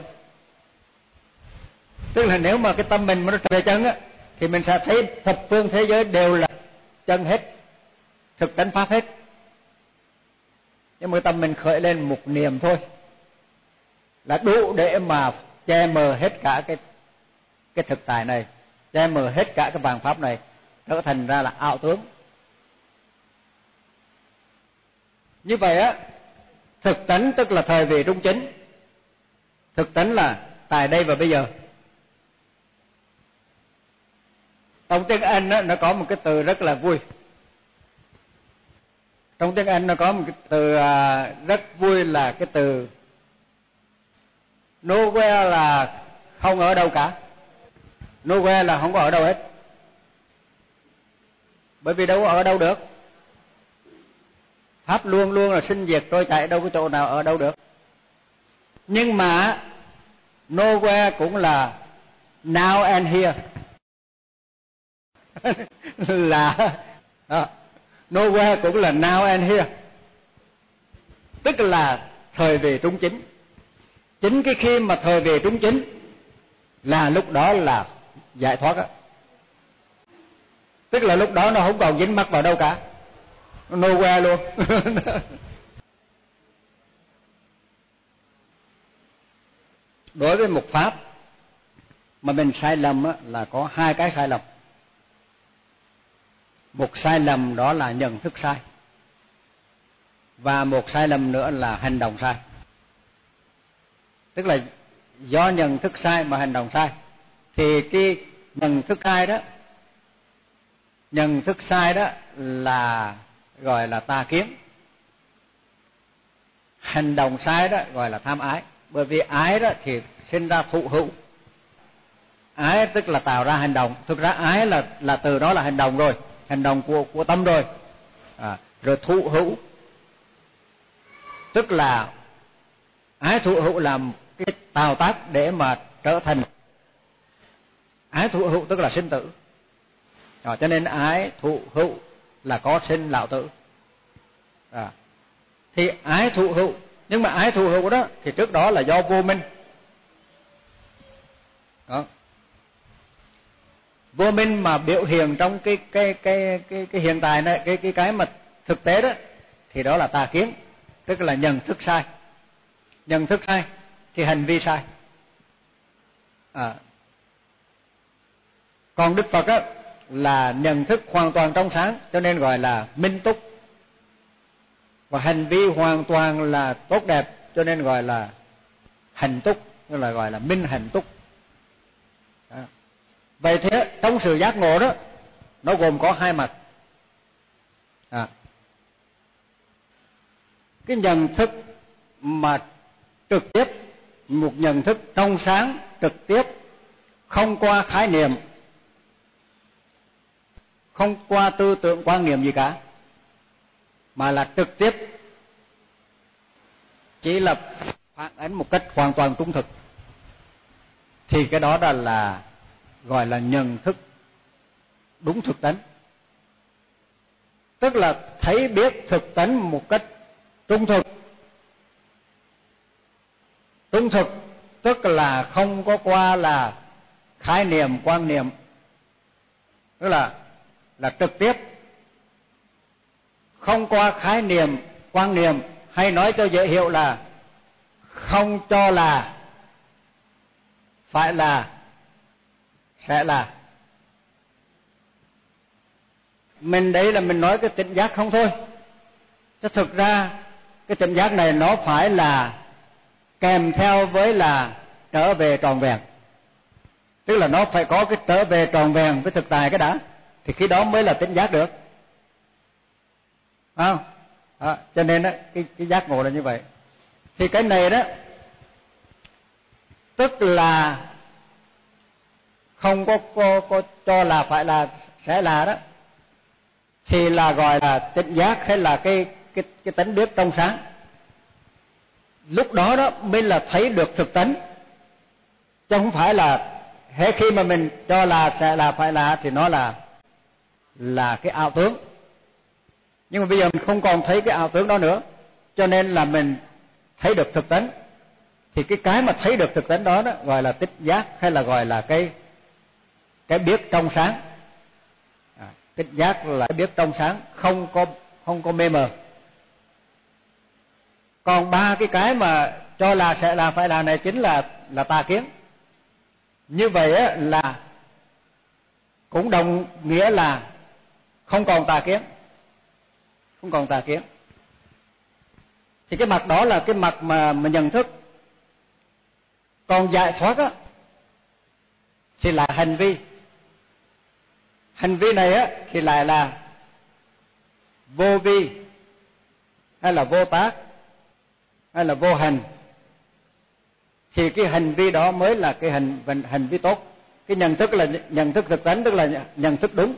Tức là nếu mà cái tâm mình mà nó trở về chân á, thì mình sẽ thấy thập phương thế giới đều là chân hết, thực tánh pháp hết. Nhưng mà tâm mình khởi lên một niệm thôi là đủ để mà che mờ hết cả cái thực tại này, che mờ hết cả cái vạn pháp này, trở thành ra là ảo tướng. Như vậy á, thực tánh tức là thời vị trung chính, thực tánh là tại đây và bây giờ. Trong tiếng Anh á, nó có một cái từ rất là vui. Trong tiếng Anh nó có một cái từ rất vui là cái từ nowhere, là không ở đâu cả. Nowhere là không có ở đâu hết. Bởi vì đâu ở đâu được. Pháp luôn luôn là sinh diệt trôi chảy, đâu có chỗ nào ở đâu được. Nhưng mà nowhere cũng là now and here. Là đó, nowhere cũng là now and here, tức là thời về trung chính. Chính cái khi mà thời về trung chính là lúc đó là giải thoát á. Tức là lúc đó nó không còn dính mắc vào đâu cả, nowhere luôn. Đối với một pháp mà mình sai lầm á, là có hai cái sai lầm. Một sai lầm đó là nhận thức sai, và một sai lầm nữa là hành động sai. Tức là do nhận thức sai mà hành động sai. Thì cái nhận thức sai đó là gọi là tà kiến. Hành động sai đó gọi là tham ái. Bởi vì ái đó thì sinh ra thụ hữu. Ái tức là tạo ra hành động. Thực ra ái là từ đó là hành động rồi, hành động của tâm rồi. Rồi thụ hữu tức là ái thụ hữu làm cái tạo tác để mà trở thành. Ái thụ hữu tức là sinh tử. Cho nên ái thụ hữu là có sinh lão tử. Thì ái thụ hữu, nhưng mà ái thụ hữu đó thì trước đó là do vô minh. Đó. Vô minh mà biểu hiện trong cái hiện tại này, cái mà thực tế đó, thì đó là tà kiến, tức là nhận thức sai. Nhận thức sai thì hành vi sai. Còn Đức Phật á là nhận thức hoàn toàn trong sáng, cho nên gọi là minh túc. Và hành vi hoàn toàn là tốt đẹp, cho nên gọi là hành túc, tức là gọi là minh hành túc. Vậy thế trong sự giác ngộ đó, nó gồm có hai mặt. Cái nhận thức mà trực tiếp, một nhận thức trong sáng trực tiếp, không qua khái niệm, không qua tư tưởng quan niệm gì cả, mà là trực tiếp, chỉ là phản ánh một cách hoàn toàn trung thực, thì cái đó là gọi là nhận thức đúng thực tánh. Tức là thấy biết thực tánh một cách trung thực. Trung thực tức là không có qua là khái niệm, quan niệm, tức là trực tiếp, không qua khái niệm, quan niệm, hay nói cho dễ hiểu là không cho là, phải là, sẽ là. Mình đấy là mình nói cái tỉnh giác không thôi, chứ thực ra cái tỉnh giác này nó phải là kèm theo với là trở về tròn vẹn. Tức là nó phải có cái trở về tròn vẹn với thực tại cái đã, thì khi đó mới là tỉnh giác được. Không? Cho nên đó, cái giác ngộ là như vậy. Thì cái này đó, tức là không có cho là, phải là, sẽ là đó, thì là gọi là tỉnh giác, hay là cái tánh biết trong sáng. Lúc đó đó mới là thấy được thực tánh, chứ không phải là hết khi mà mình cho là, sẽ là, phải là thì nó là cái ảo tướng. Nhưng mà bây giờ mình không còn thấy cái ảo tướng đó nữa, cho nên là mình thấy được thực tánh, thì cái mà thấy được thực tánh đó gọi là tích giác, hay là gọi là cái biết trong sáng. Tích giác là biết trong sáng, không có mê mờ. Còn ba cái mà cho là sẽ làm phải làm này chính là tà kiến. Như vậy á, là cũng đồng nghĩa là không còn tà kiến, không còn tà kiến. Thì cái mặt đó là cái mặt mà nhận thức. Còn giải thoát á thì là hành vi. Hành vi này á thì lại là vô vi, hay là vô tác, hay là vô hành. Thì cái hành vi đó mới là cái hành vi tốt. Cái nhận thức là nhận thức thực tánh, tức là nhận thức đúng.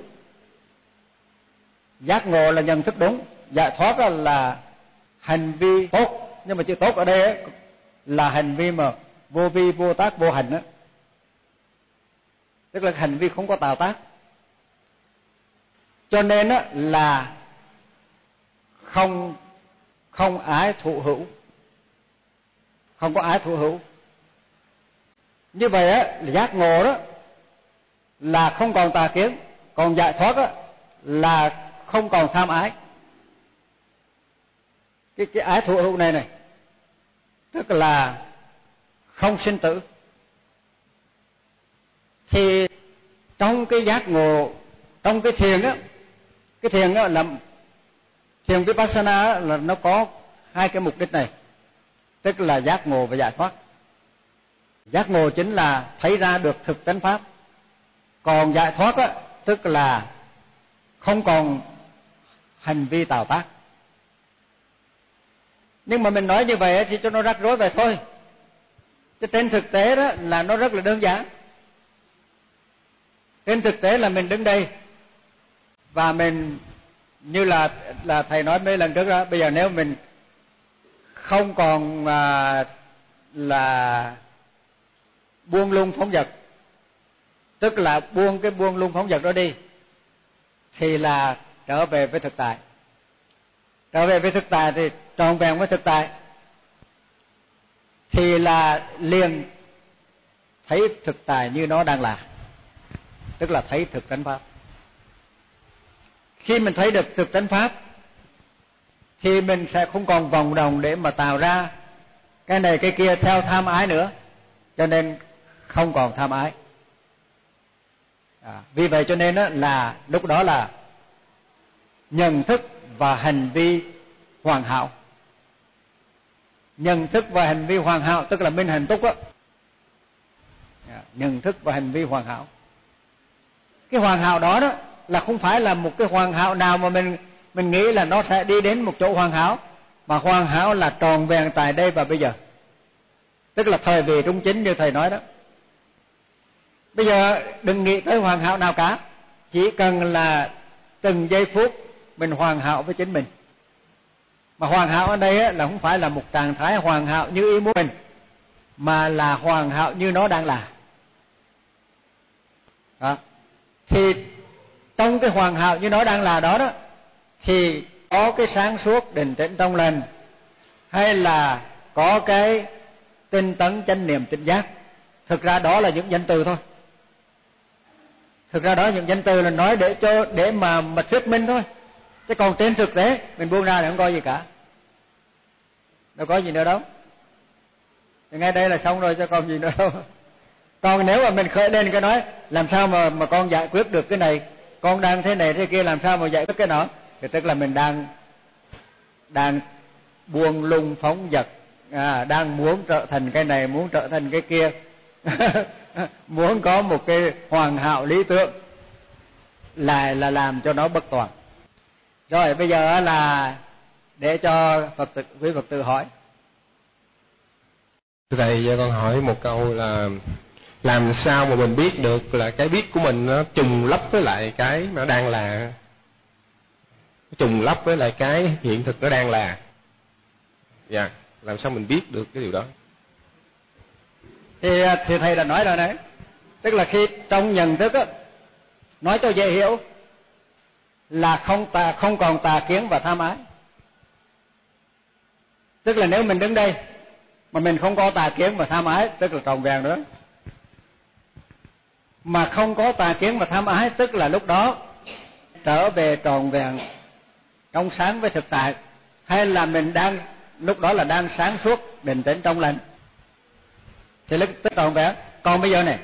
Giác ngộ là nhận thức đúng. Giải thoát là hành vi tốt. Nhưng mà chữ tốt ở đây ấy, là hành vi mà vô vi, vô tác, vô hành đó. Tức là hành vi không có tạo tác. Cho nên á, là không ái thụ hữu. Không có ái thụ hữu. Như vậy á, là giác ngộ đó là không còn tà kiến. Còn giải thoát á, là không còn tham ái. Cái ái thụ hữu này tức là không sinh tử. Thì trong cái giác ngộ, trong cái thiền á, cái thiền á là thiền Vipassana á, là nó có hai cái mục đích này, tức là giác ngộ và giải thoát. Giác ngộ chính là thấy ra được thực tánh pháp. Còn giải thoát á, tức là không còn hành vi tạo tác. Nhưng mà mình nói như vậy thì cho nó rắc rối vậy thôi. Chứ trên thực tế đó là nó rất là đơn giản. Trên thực tế là mình đứng đây và mình, như là thầy nói mấy lần trước đó, bây giờ nếu mình không còn là buông lung phóng dật, tức là buông lung phóng dật đó đi, thì là trở về với thực tại. Trở về với thực tại thì trọn vẹn với thực tại, thì là liền thấy thực tại như nó đang là, tức là thấy thực tánh pháp. Khi mình thấy được thực tánh pháp thì mình sẽ không còn vòng đồng để mà tạo ra cái này cái kia theo tham ái nữa, cho nên không còn tham ái. Vì vậy cho nên là lúc đó là nhận thức và hành vi hoàn hảo. Nhận thức và hành vi hoàn hảo tức là minh hạnh túc á. Nhận thức và hành vi hoàn hảo. Cái hoàn hảo đó là không phải là một cái hoàn hảo nào mà mình nghĩ là nó sẽ đi đến một chỗ hoàn hảo, mà hoàn hảo là tròn vẹn tại đây và bây giờ, tức là thời vị trung chính như thầy nói đó. Bây giờ đừng nghĩ tới hoàn hảo nào cả, chỉ cần là từng giây phút mình hoàn hảo với chính mình. Mà hoàn hảo ở đây là không phải là một trạng thái hoàn hảo như ý muốn mình, mà là hoàn hảo như nó đang là. Đó. Thì trong cái hoàn hảo như nó đang là đó thì có cái sáng suốt định tĩnh trong lành, hay là có cái tinh tấn chánh niệm tỉnh giác. Thực ra đó là những danh từ thôi. Thực ra đó những danh từ là nói để mà thuyết minh thôi. Chứ còn trên thực tế mình buông ra thì không có gì cả, đâu có gì nữa đâu. Thì ngay đây là xong rồi, chứ còn gì nữa đâu. Còn nếu mà mình khởi lên cái nói làm sao mà con giải quyết được cái này, con đang thế này thế kia, làm sao mà giải quyết cái đó, thì tức là mình đang buông lung phóng dật, đang muốn trở thành cái này, muốn trở thành cái kia, muốn có một cái hoàn hảo lý tưởng, lại là làm cho nó bất toàn. Rồi bây giờ là để cho quý Phật tử hỏi. Thưa thầy, cho con hỏi một câu là làm sao mà mình biết được là cái biết của mình nó trùng lắp với lại cái mà nó đang là, trùng lắp với lại cái hiện thực nó đang là. Dạ, làm sao mình biết được cái điều đó? Thì thầy đã nói rồi đấy. Tức là khi trong nhận thức nói cho dễ hiểu là không còn tà kiến và tham ái. Tức là nếu mình đứng đây Mà mình không có tà kiến và tham ái tức là tròn vẹn nữa. Mà không có tà kiến và tham ái tức là lúc đó trở về tròn vẹn trong sáng với thực tại, hay là mình đang lúc đó là đang sáng suốt định tĩnh trong lành thì lúc tức tròn vẹn. Còn bây giờ này,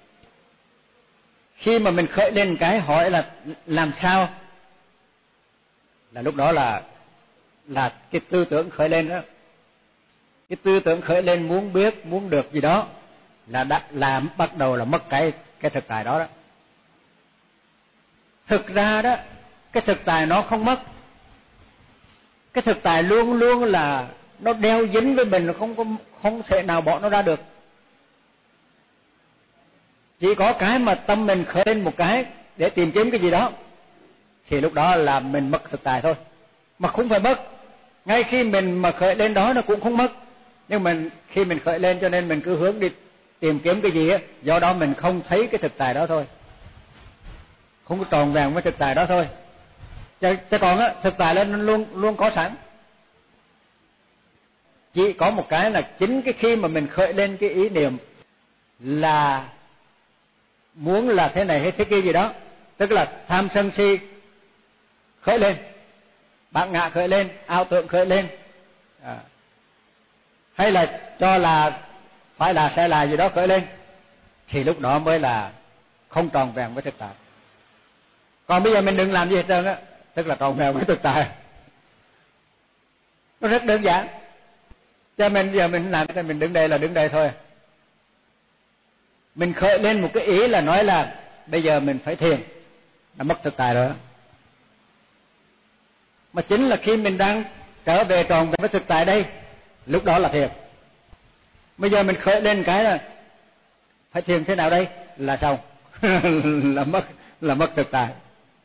khi mà mình khởi lên cái hỏi là làm sao, là lúc đó là cái tư tưởng khởi lên đó. Cái tư tưởng khởi lên muốn biết, muốn được gì đó là bắt đầu là mất cái thực tại đó đó. Thực ra đó, cái thực tại nó không mất. Cái thực tại luôn luôn là nó đeo dính với mình, không thể nào bỏ nó ra được. Chỉ có cái mà tâm mình khởi lên một cái để tìm kiếm cái gì đó thì lúc đó là mình mất thực tại thôi. Mà không phải mất, ngay khi mình mà khởi lên đó nó cũng không mất. Nhưng mình khi mình khởi lên cho nên mình cứ hướng đi tìm kiếm cái gì á, do đó mình không thấy cái thực tại đó thôi, không có tròn vẹn với thực tại đó thôi. Chứ còn á, thực tại là luôn luôn có sẵn. Chỉ có một cái là chính cái khi mà mình khởi lên cái ý niệm là muốn là thế này hay thế kia gì đó, tức là tham sân si khởi lên, bản ngã khởi lên, ảo tưởng khởi lên, hay là cho là phải là sẽ là gì đó khởi lên, thì lúc đó mới là không tròn vẹn với thực tại. Còn bây giờ mình đừng làm gì hết trơn á, tức là tròn vẹn với thực tại. Nó rất đơn giản. Cho mình giờ mình làm thì mình đứng đây là đứng đây thôi. Mình khởi lên một cái ý là nói là bây giờ mình phải thiền, là mất thực tại rồi đó. Mà chính là khi mình đang trở về tròn vẹn với thực tại đây, lúc đó là thiền. Bây giờ mình khởi lên cái là phải thiền thế nào đây là xong. là mất thực tại,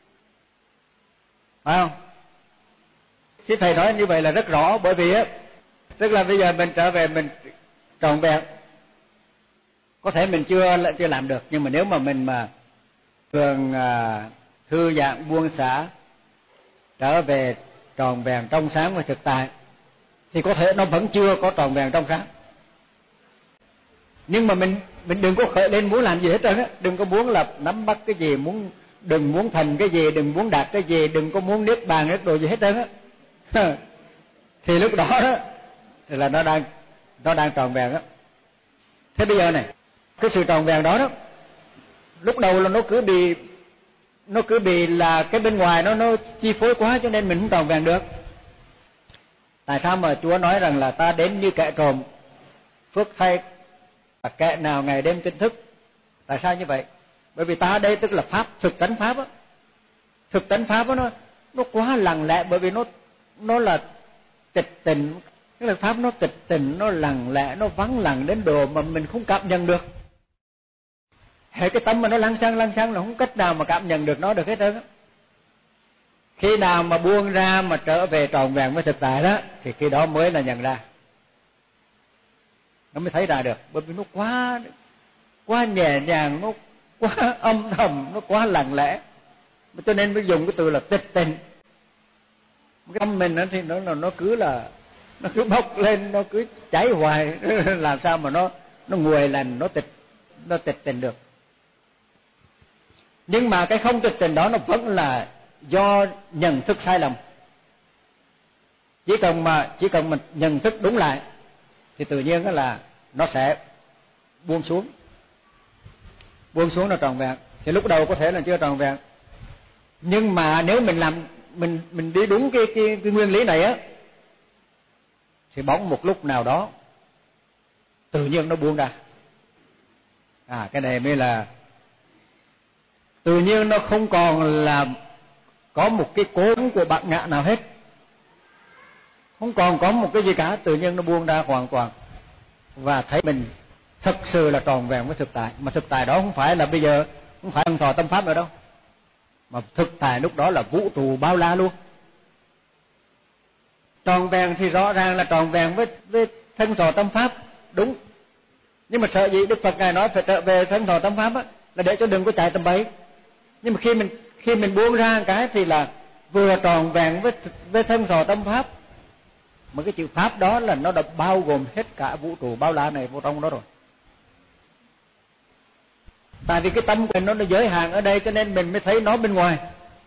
phải không? Thì thầy nói như vậy là rất rõ, bởi vì á, tức là bây giờ mình trở về mình tròn vẹn, có thể mình chưa làm được, nhưng mà nếu mà mình mà thường thư giãn buông xả, trở về tròn vẹn trong sáng và thực tại, thì có thể nó vẫn chưa có tròn vẹn trong sáng. Nhưng mà mình đừng có khởi lên muốn làm gì hết trơn á, đừng có muốn là nắm bắt cái gì, đừng muốn thành cái gì, đừng muốn đạt cái gì, đừng có muốn niết bàn niết đồ gì hết trơn á. Thì lúc đó đó thì là nó đang tròn vẹn á. Thế bây giờ này, cái sự tròn vẹn đó đó, lúc đầu là nó cứ bị là cái bên ngoài nó chi phối quá, cho nên mình không tròn vẹn được. Tại sao mà Chúa nói rằng là ta đến như kẻ trộm, phước thay kẻ nào ngày đêm tỉnh thức? Tại sao như vậy? Bởi vì ta ở đây tức là pháp, thực tánh pháp á. Thực tánh pháp á nó quá lặng lẽ, bởi vì nó là tịch tịnh. Cái là pháp nó tịch tịnh, nó lặng lẽ, nó vắng lặng đến độ mà mình không cảm nhận được. Hệ cái tâm mà nó lăng xăng là không cách nào mà cảm nhận được nó được hết trơn á. Khi nào mà buông ra mà trở về tròn vẹn với thực tại đó, thì khi đó mới là nhận ra, nó mới thấy ra được. Bởi vì nó quá nhẹ nhàng, nó quá âm thầm, nó quá lặng lẽ, cho nên mới dùng cái từ là tịch tịnh. Cái tâm mình thì nó cứ bốc lên, nó cứ cháy hoài, làm sao mà nó nguội lành, nó tịch tịnh được. Nhưng mà cái không tịch tịnh đó nó vẫn là do nhận thức sai lầm. Chỉ cần mình nhận thức đúng lại thì tự nhiên đó là nó sẽ buông xuống nó tròn vẹn. Thì lúc đầu có thể là chưa tròn vẹn, nhưng mà nếu mình làm mình đi đúng cái nguyên lý này á, thì bỗng một lúc nào đó tự nhiên nó buông ra. Cái này mới là tự nhiên, nó không còn là có một cái cố gắng của bản ngã nào hết, không còn có một cái gì cả, tự nhiên nó buông ra hoàn toàn và thấy mình thực sự là tròn vẹn với thực tại. Mà thực tại đó không phải là bây giờ, không phải thân thọ tâm pháp nữa đâu, mà thực tại lúc đó là vũ trụ bao la luôn. Tròn vẹn thì rõ ràng là tròn vẹn với thân thọ tâm pháp, đúng. Nhưng mà sợ gì Đức Phật Ngài nói phải trở về thân thọ tâm pháp á, là để cho đừng có chạy tầm bậy. Nhưng mà khi mình buông ra cái thì là vừa tròn vẹn với thân thọ tâm pháp, Mà cái chữ pháp đó là nó đã bao gồm hết cả vũ trụ bao la này vô trong đó rồi. Tại vì cái tâm của mình nó giới hạn ở đây, cho nên mình mới thấy nó bên ngoài.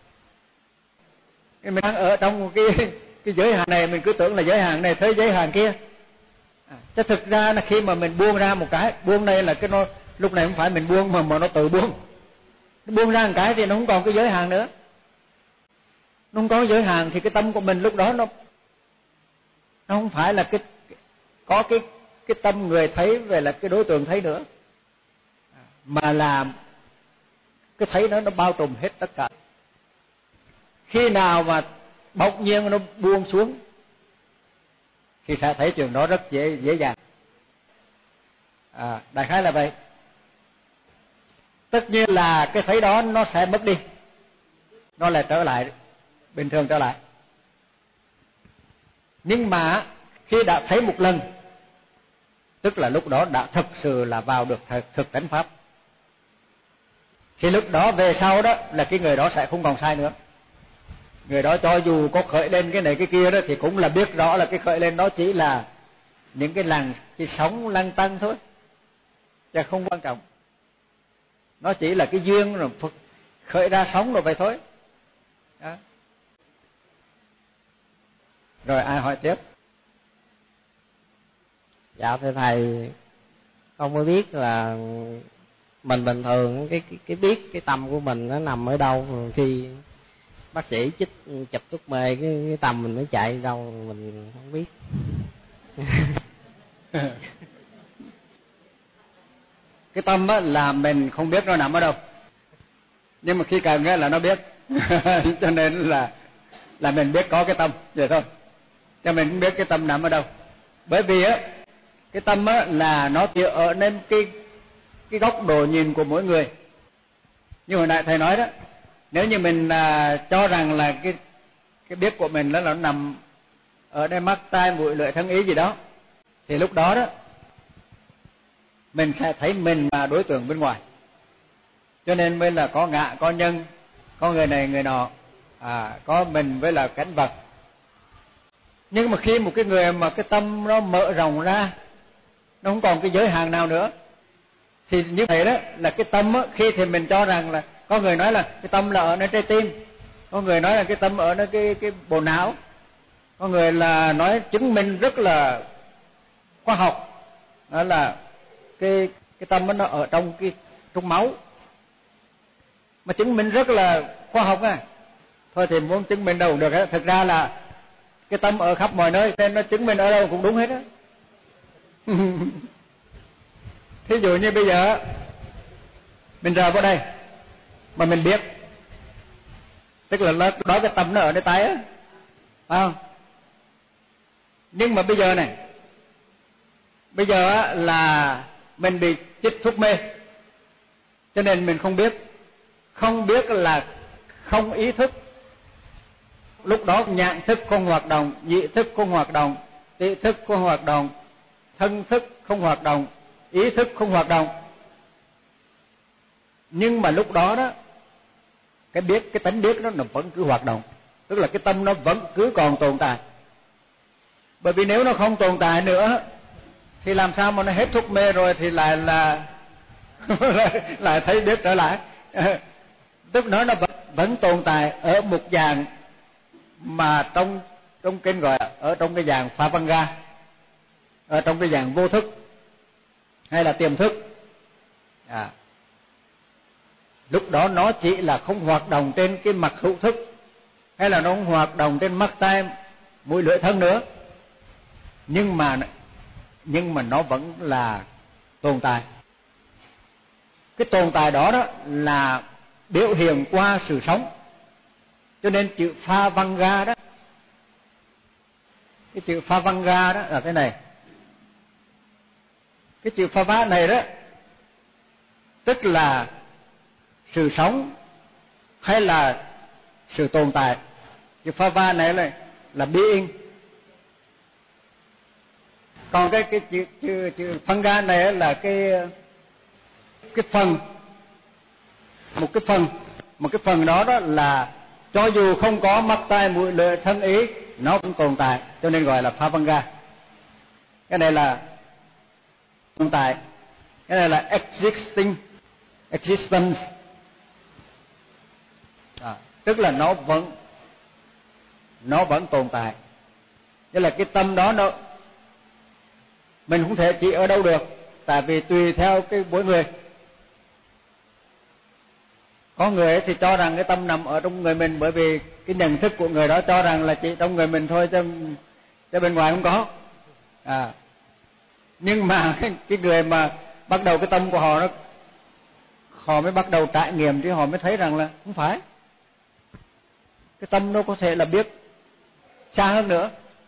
Mình đang ở trong cái giới hạn này, mình cứ tưởng là giới hạn này, thấy giới hạn kia. Chứ thực ra là khi mà mình buông ra một cái, buông đây là cái nó lúc này không phải mình buông mà nó tự buông. Nó buông ra một cái thì nó không còn cái giới hạn nữa. Nó không có giới hạn thì cái tâm của mình lúc đó nó không phải là có cái tâm người thấy về là cái đối tượng thấy nữa, mà là cái thấy nó bao trùm hết tất cả. Khi nào mà bỗng nhiên nó buông xuống thì sẽ thấy chuyện đó rất dễ dàng. Đại khái là vậy. Tất nhiên là cái thấy đó nó sẽ mất đi, nó lại trở lại bình thường trở lại. Nhưng mà khi đã thấy một lần, tức là lúc đó đã thực sự là vào được thực tánh pháp, thì lúc đó về sau đó là cái người đó sẽ không còn sai nữa. Người đó cho dù có khởi lên cái này cái kia đó thì cũng là biết rõ là cái khởi lên đó chỉ là những cái sóng lăn tăn thôi, chứ không quan trọng. Nó chỉ là cái duyên rồi khởi ra sóng rồi vậy thôi. Đó. Rồi ai hỏi tiếp? Dạ thưa thầy, con mới biết là mình bình thường cái biết cái tâm của mình nó nằm ở đâu, khi bác sĩ chụp thuốc mê cái tâm mình nó chạy đâu mình không biết. Cái tâm á là mình không biết nó nằm ở đâu, nhưng mà khi cần á là nó biết. Cho nên là mình biết có cái tâm vậy thôi, cho mình không biết cái tâm nằm ở đâu. Bởi vì á cái tâm á là nó chỉ ở nên cái góc độ nhìn của mỗi người. Như hồi nãy thầy nói đó, nếu như mình cho rằng là cái biết của mình đó là nó nằm ở đây mắt tai mũi lưỡi thân ý gì đó, thì lúc đó đó mình sẽ thấy mình là đối tượng bên ngoài. Cho nên mới là có ngã, có nhân, có người này người nọ, có mình với là cảnh vật. Nhưng mà khi một cái người mà cái tâm nó mở rộng ra, nó không còn cái giới hạn nào nữa, thì như vậy đó là cái tâm á, khi thì mình cho rằng là có người nói là cái tâm là ở nơi trái tim, có người nói là cái tâm ở nơi cái bộ não, có người là nói chứng minh rất là khoa học, đó là cái tâm nó ở trong trong máu, mà chứng minh rất là khoa học á. Thôi thì muốn chứng minh đâu được á, thực ra là cái tâm ở khắp mọi nơi, nên nó chứng minh ở đâu cũng đúng hết á. Thí dụ như bây giờ mình rờ vào đây mà mình biết, tức là lúc đó cái tâm nó ở nơi tay á, phải không? Nhưng mà bây giờ này, bây giờ á là mình bị chích thuốc mê, cho nên mình không biết là không ý thức. Lúc đó nhãn thức không hoạt động, nhị thức không hoạt động, tị thức không hoạt động, thân thức không hoạt động, ý thức không hoạt động. Nhưng mà lúc đó đó cái tánh biết nó vẫn cứ hoạt động, tức là cái tâm nó vẫn cứ còn tồn tại. Bởi vì nếu nó không tồn tại nữa thì làm sao mà nó hết thuốc mê rồi thì lại lại thấy biết trở lại. Tức nó vẫn tồn tại ở một dạng mà trong kinh gọi ở trong cái dạng pha văn ga, ở trong cái dạng vô thức hay là tiềm thức. Lúc đó nó chỉ là không hoạt động trên cái mặt hữu thức, hay là nó không hoạt động trên mắt tai mũi lưỡi thân nữa, nhưng mà nó vẫn là tồn tại. Cái tồn tại đó đó là biểu hiện qua sự sống. Cho nên chữ pha văn ga đó, cái chữ pha văn ga đó là thế này. Cái chữ pha vá này đó tức là sự sống hay là sự tồn tại. Chữ pha va này là being. Còn cái chữ phân ga này là cái phần, một cái phần đó đó là cho dù không có mắt tai mũi lưỡi thân ý nó cũng tồn tại, cho nên gọi là Phavanga. Cái này là tồn tại, cái này là existence. Tức là nó vẫn tồn tại. Tức là cái tâm đó mình không thể chỉ ở đâu được, tại vì tùy theo cái mỗi người. Có người thì cho rằng cái tâm nằm ở trong người mình, bởi vì cái nhận thức của người đó cho rằng là chỉ trong người mình thôi, chứ bên ngoài không có. Nhưng mà cái người mà bắt đầu cái tâm của họ mới bắt đầu trải nghiệm, thì họ mới thấy rằng là không phải. Cái tâm nó có thể là biết xa hơn nữa.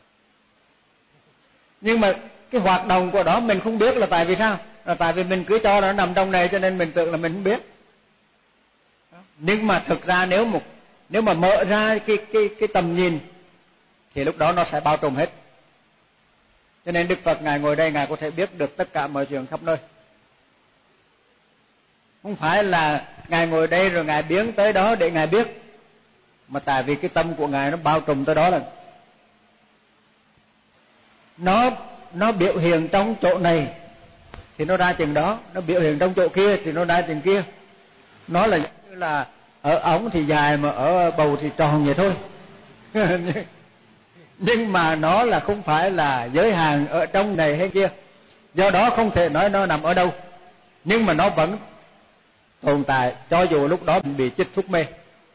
Nhưng mà cái hoạt động của đó mình không biết là tại vì sao? Là tại vì mình cứ cho nó nằm trong này, cho nên mình tưởng là mình không biết. Nhưng mà thực ra nếu mà mở ra cái tầm nhìn thì lúc đó nó sẽ bao trùm hết. Cho nên Đức Phật Ngài ngồi đây, Ngài có thể biết được tất cả mọi chuyện khắp nơi. Không phải là Ngài ngồi đây rồi Ngài biến tới đó để Ngài biết, mà tại vì cái tâm của Ngài nó bao trùm tới đó là nó biểu hiện trong chỗ này thì nó ra chừng đó, nó biểu hiện trong chỗ kia thì nó ra chừng kia. Nó là như là ở ống thì dài mà ở bầu thì tròn vậy thôi. Nhưng mà nó là không phải là giới hạn ở trong này hay kia. Do đó không thể nói nó nằm ở đâu, nhưng mà nó vẫn tồn tại cho dù lúc đó mình bị chích thuốc mê.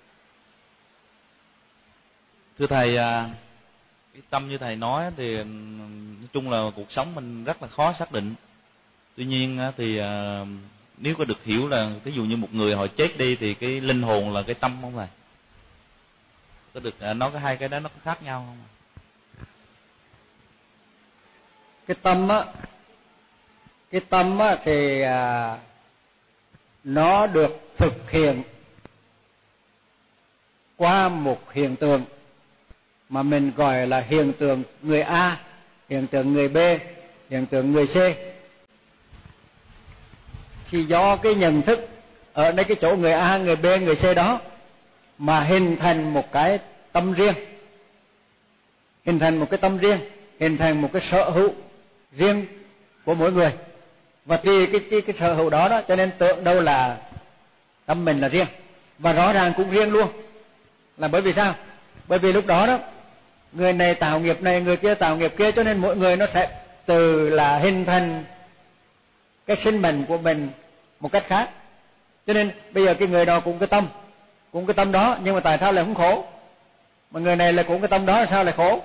Thưa Thầy, cái tâm như Thầy nói thì nói chung là cuộc sống mình rất là khó xác định. Tuy nhiên thì nếu có được hiểu là ví dụ như một người họ chết đi thì cái linh hồn là cái tâm không Thầy? Có được nói cái hai cái đó nó có khác nhau không? Cái tâm á thì nó được thực hiện qua một hiện tượng mà mình gọi là hiện tượng người A, hiện tượng người B, hiện tượng người C. Thì do cái nhận thức ở đây cái chỗ người A, người B, người C đó mà hình thành một cái tâm riêng, hình thành một cái tâm riêng, hình thành một cái sở hữu riêng của mỗi người. Và vì cái sở hữu đó cho nên tưởng đâu là tâm mình là riêng, và rõ ràng cũng riêng luôn. Là bởi vì sao? Bởi vì lúc đó người này tạo nghiệp này, người kia tạo nghiệp kia, cho nên mỗi người nó sẽ từ là hình thành cái sinh mệnh của mình một cách khác. Cho nên bây giờ cái người đó cũng cái tâm đó, nhưng mà tại sao lại không khổ? Mà người này là cũng cái tâm đó, sao lại khổ?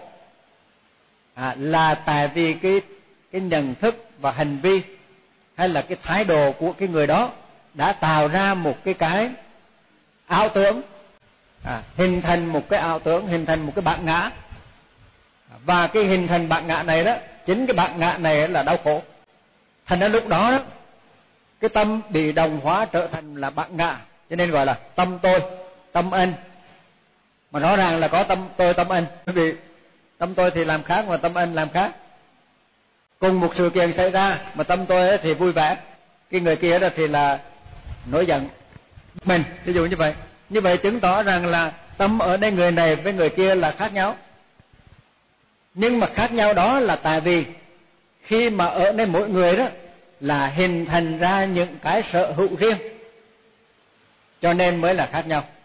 Là tại vì cái nhận thức và hành vi hay là cái thái độ của cái người đó đã tạo ra một cái ảo tưởng, hình thành một cái ảo tưởng, hình thành một cái bản ngã. Và cái hình thành bản ngã này đó, chính cái bản ngã này là đau khổ. Thành ra lúc đó cái tâm bị đồng hóa trở thành là bản ngã, cho nên gọi là tâm tôi, tâm anh. Mà rõ ràng là có tâm tôi, tâm anh, bởi vì tâm tôi thì làm khác mà tâm anh làm khác. Cùng một sự kiện xảy ra mà tâm tôi thì vui vẻ, cái người kia đó thì là nổi giận mình, ví dụ như vậy. Như vậy chứng tỏ rằng là tâm ở đây người này với người kia là khác nhau. Nhưng mà khác nhau đó là tại vì khi mà ở đây mỗi người đó là hình thành ra những cái sở hữu riêng, cho nên mới là khác nhau.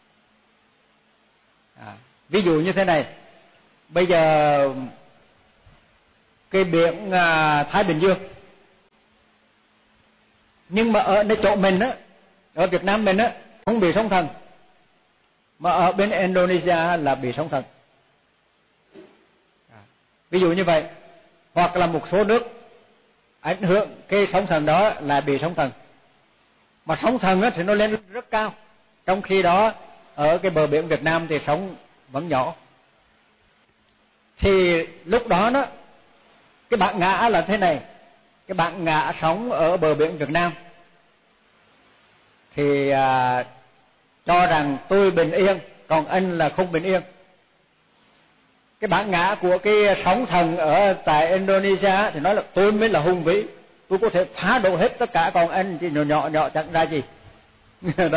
Ví dụ như thế này, bây giờ cái biển Thái Bình Dương, nhưng mà ở nơi chỗ mình ở Việt Nam mình không bị sóng thần, mà ở bên Indonesia là bị sóng thần. Ví dụ như vậy. Hoặc là một số nước ảnh hưởng cái sóng thần đó là bị sóng thần, mà sóng thần thì nó lên rất cao, trong khi đó ở cái bờ biển Việt Nam thì sóng vẫn nhỏ. Thì lúc đó cái bản ngã là thế này, cái bản ngã sống ở bờ biển Việt Nam thì cho rằng tôi bình yên, còn anh là không bình yên. Cái bản ngã của cái sóng thần ở tại Indonesia thì nói là tôi mới là hùng vĩ, tôi có thể phá đổ hết tất cả, còn anh chỉ nhỏ chẳng ra gì.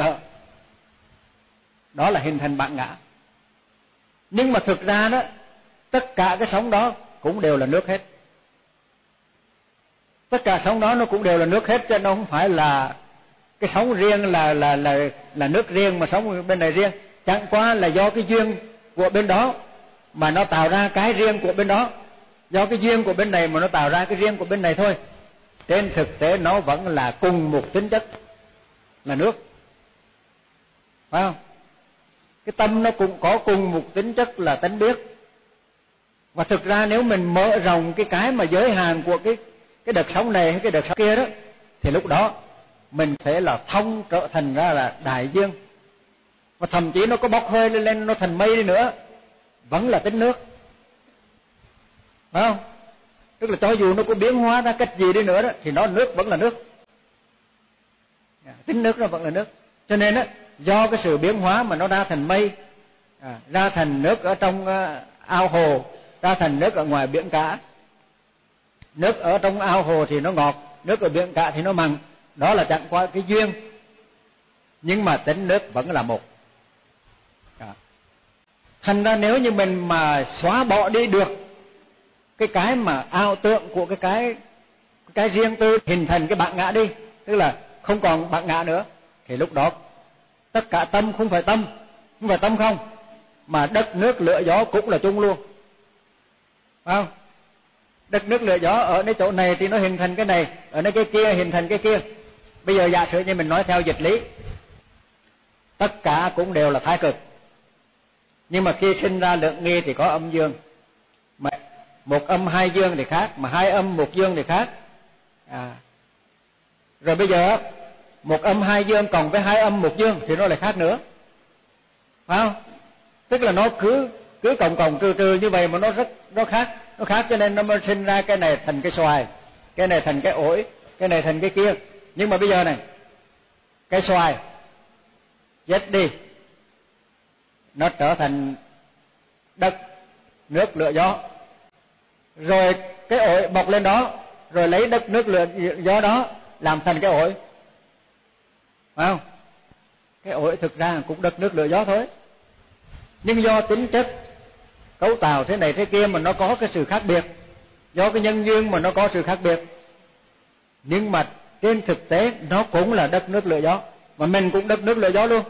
Đó là hình thành bản ngã. Nhưng mà thực ra tất cả cái sóng đó cũng đều là nước hết. Tất cả sóng đó nó cũng đều là nước hết, chứ nó không phải là cái sóng riêng là nước riêng mà sóng bên này riêng. Chẳng qua là do cái duyên của bên đó mà nó tạo ra cái riêng của bên đó, do cái duyên của bên này mà nó tạo ra cái riêng của bên này thôi. Trên thực tế nó vẫn là cùng một tính chất là nước, phải không? Cái tâm nó cũng có cùng một tính chất là tánh biết. Và thực ra nếu mình mở rộng cái mà giới hạn của cái đợt sóng này hay cái đợt sóng kia đó, thì lúc đó mình sẽ là thông trở thành ra là đại dương. Và thậm chí nó có bốc hơi lên nó thành mây đi nữa, vẫn là tính nước, phải không? Tức là cho dù nó có biến hóa ra cách gì đi nữa đó, thì nó nước vẫn là nước, tính nước nó vẫn là nước. Cho nên đó, do cái sự biến hóa mà nó ra thành mây, ra thành nước ở trong ao hồ, ra thành nước ở ngoài biển cả. Nước ở trong ao hồ thì nó ngọt, nước ở biển cả thì nó mặn. Đó là chẳng qua cái duyên, nhưng mà tính nước vẫn là một. Thành ra nếu như mình mà xóa bỏ đi được cái mà ảo tượng của cái riêng tư hình thành cái bản ngã đi, tức là không còn bản ngã nữa, thì lúc đó tất cả tâm không phải tâm không, mà đất nước lửa gió cũng là chung luôn, phải không? Đất nước lửa gió ở nơi chỗ này thì nó hình thành cái này, ở nơi cái kia hình thành cái kia. Bây giờ giả sử như mình nói theo dịch lý, tất cả cũng đều là thái cực, nhưng mà khi sinh ra lượng nghi thì có âm dương, mà một âm hai dương thì khác, mà hai âm một dương thì khác. Rồi bây giờ một âm hai dương cộng với hai âm một dương thì nó lại khác nữa, phải không? Tức là nó cứ cộng trừ như vậy mà nó khác, cho nên nó mới sinh ra cái này thành cái xoài, cái này thành cái ổi, cái này thành cái kia. Nhưng mà bây giờ này, cái xoài chết đi, nó trở thành đất nước lửa gió, rồi cái ổi bọc lên đó, rồi lấy đất nước lửa gió đó làm thành cái ổi, phải không? Cái ổi thực ra cũng đất nước lửa gió thôi, nhưng do tính chất cấu tạo thế này thế kia mà nó có cái sự khác biệt, do cái nhân duyên mà nó có sự khác biệt. Nhưng mà trên thực tế nó cũng là đất nước lửa gió, mà mình cũng đất nước lửa gió luôn.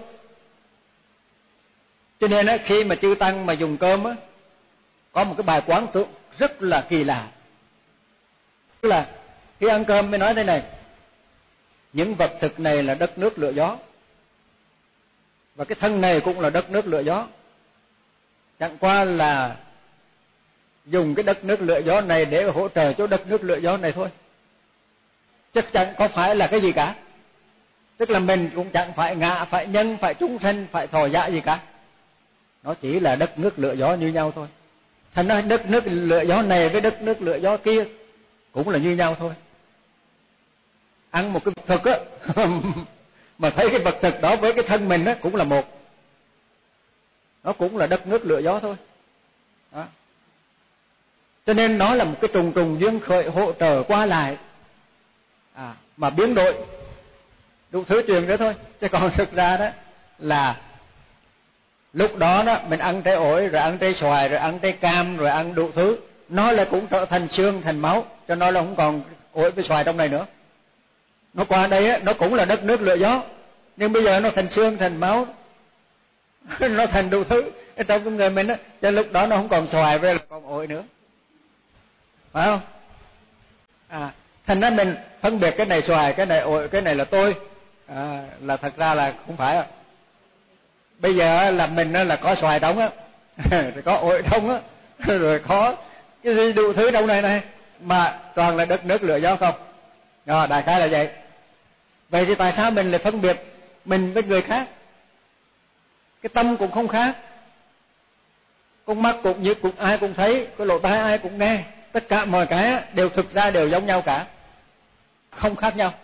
Cho nên á, khi mà chư tăng mà dùng cơm á, có một cái bài quán tưởng rất là kỳ lạ. Tức là khi ăn cơm mới nói thế này: những vật thực này là đất nước lửa gió, và cái thân này cũng là đất nước lửa gió. Chẳng qua là dùng cái đất nước lửa gió này để hỗ trợ cho đất nước lửa gió này thôi, chắc chẳng có phải là cái gì cả. Tức là mình cũng chẳng phải ngạ, phải nhân, phải chúng sanh, phải thọ giả gì cả. Nó chỉ là đất nước lửa gió như nhau thôi. Thành ra đất nước lửa gió này với đất nước lửa gió kia cũng là như nhau thôi. Ăn một cái vật thực á mà thấy cái vật thực đó với cái thân mình á cũng là một, nó cũng là đất nước lửa gió thôi đó. Cho nên nó là một cái trùng duyên khởi hỗ trợ qua lại, mà biến đổi đủ thứ chuyện nữa thôi. Chứ còn thực ra đó là lúc đó đó mình ăn trái ổi, rồi ăn trái xoài, rồi ăn trái cam, rồi ăn đủ thứ, nó là cũng trở thành xương thành máu, cho nó là không còn ổi với xoài trong này nữa. Nó qua đây á, nó cũng là đất nước lửa gió, nhưng bây giờ nó thành xương thành máu nó thành đủ thứ ở trong cái người mình á, cho lúc đó nó không còn xoài với còn ổi nữa, phải không? Thành ra mình phân biệt cái này xoài, cái này ổi, cái này là tôi, là thật ra là không phải. Bây giờ là mình là có xoài trong á rồi có ổi trong á, rồi có cái gì đủ thứ trong này mà toàn là đất nước lửa gió không. Đại khái là vậy. Vậy thì tại sao mình lại phân biệt mình với người khác? Cái tâm cũng không khác, con mắt cũng như cũng ai cũng thấy, cái lỗ tai ai cũng nghe, tất cả mọi cái đều thực ra đều giống nhau cả, không khác nhau,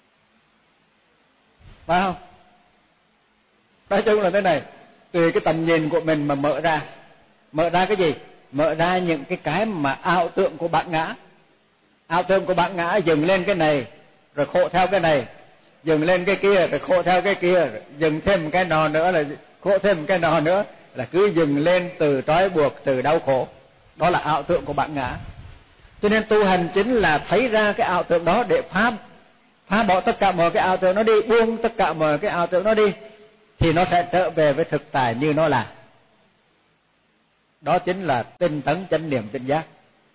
phải không? Nói chung là thế này, tùy cái tầm nhìn của mình mà mở ra cái gì? Mở ra những cái mà ảo tượng của bản ngã. Ảo tượng của bản ngã dừng lên cái này rồi khổ theo cái này, dừng lên cái kia rồi khổ theo cái kia, dừng thêm cái nọ nữa là khổ thêm cái nọ nữa, là cứ dừng lên từ trói buộc, từ đau khổ. đó là ảo tưởng của bản ngã. Cho nên tu hành chính là thấy ra cái ảo tưởng đó để phá bỏ tất cả mọi cái ảo tưởng nó đi, buông tất cả mọi cái ảo tưởng nó đi, thì nó sẽ trở về với thực tại như nó là. Đó chính là tinh tấn chánh niệm tỉnh giác.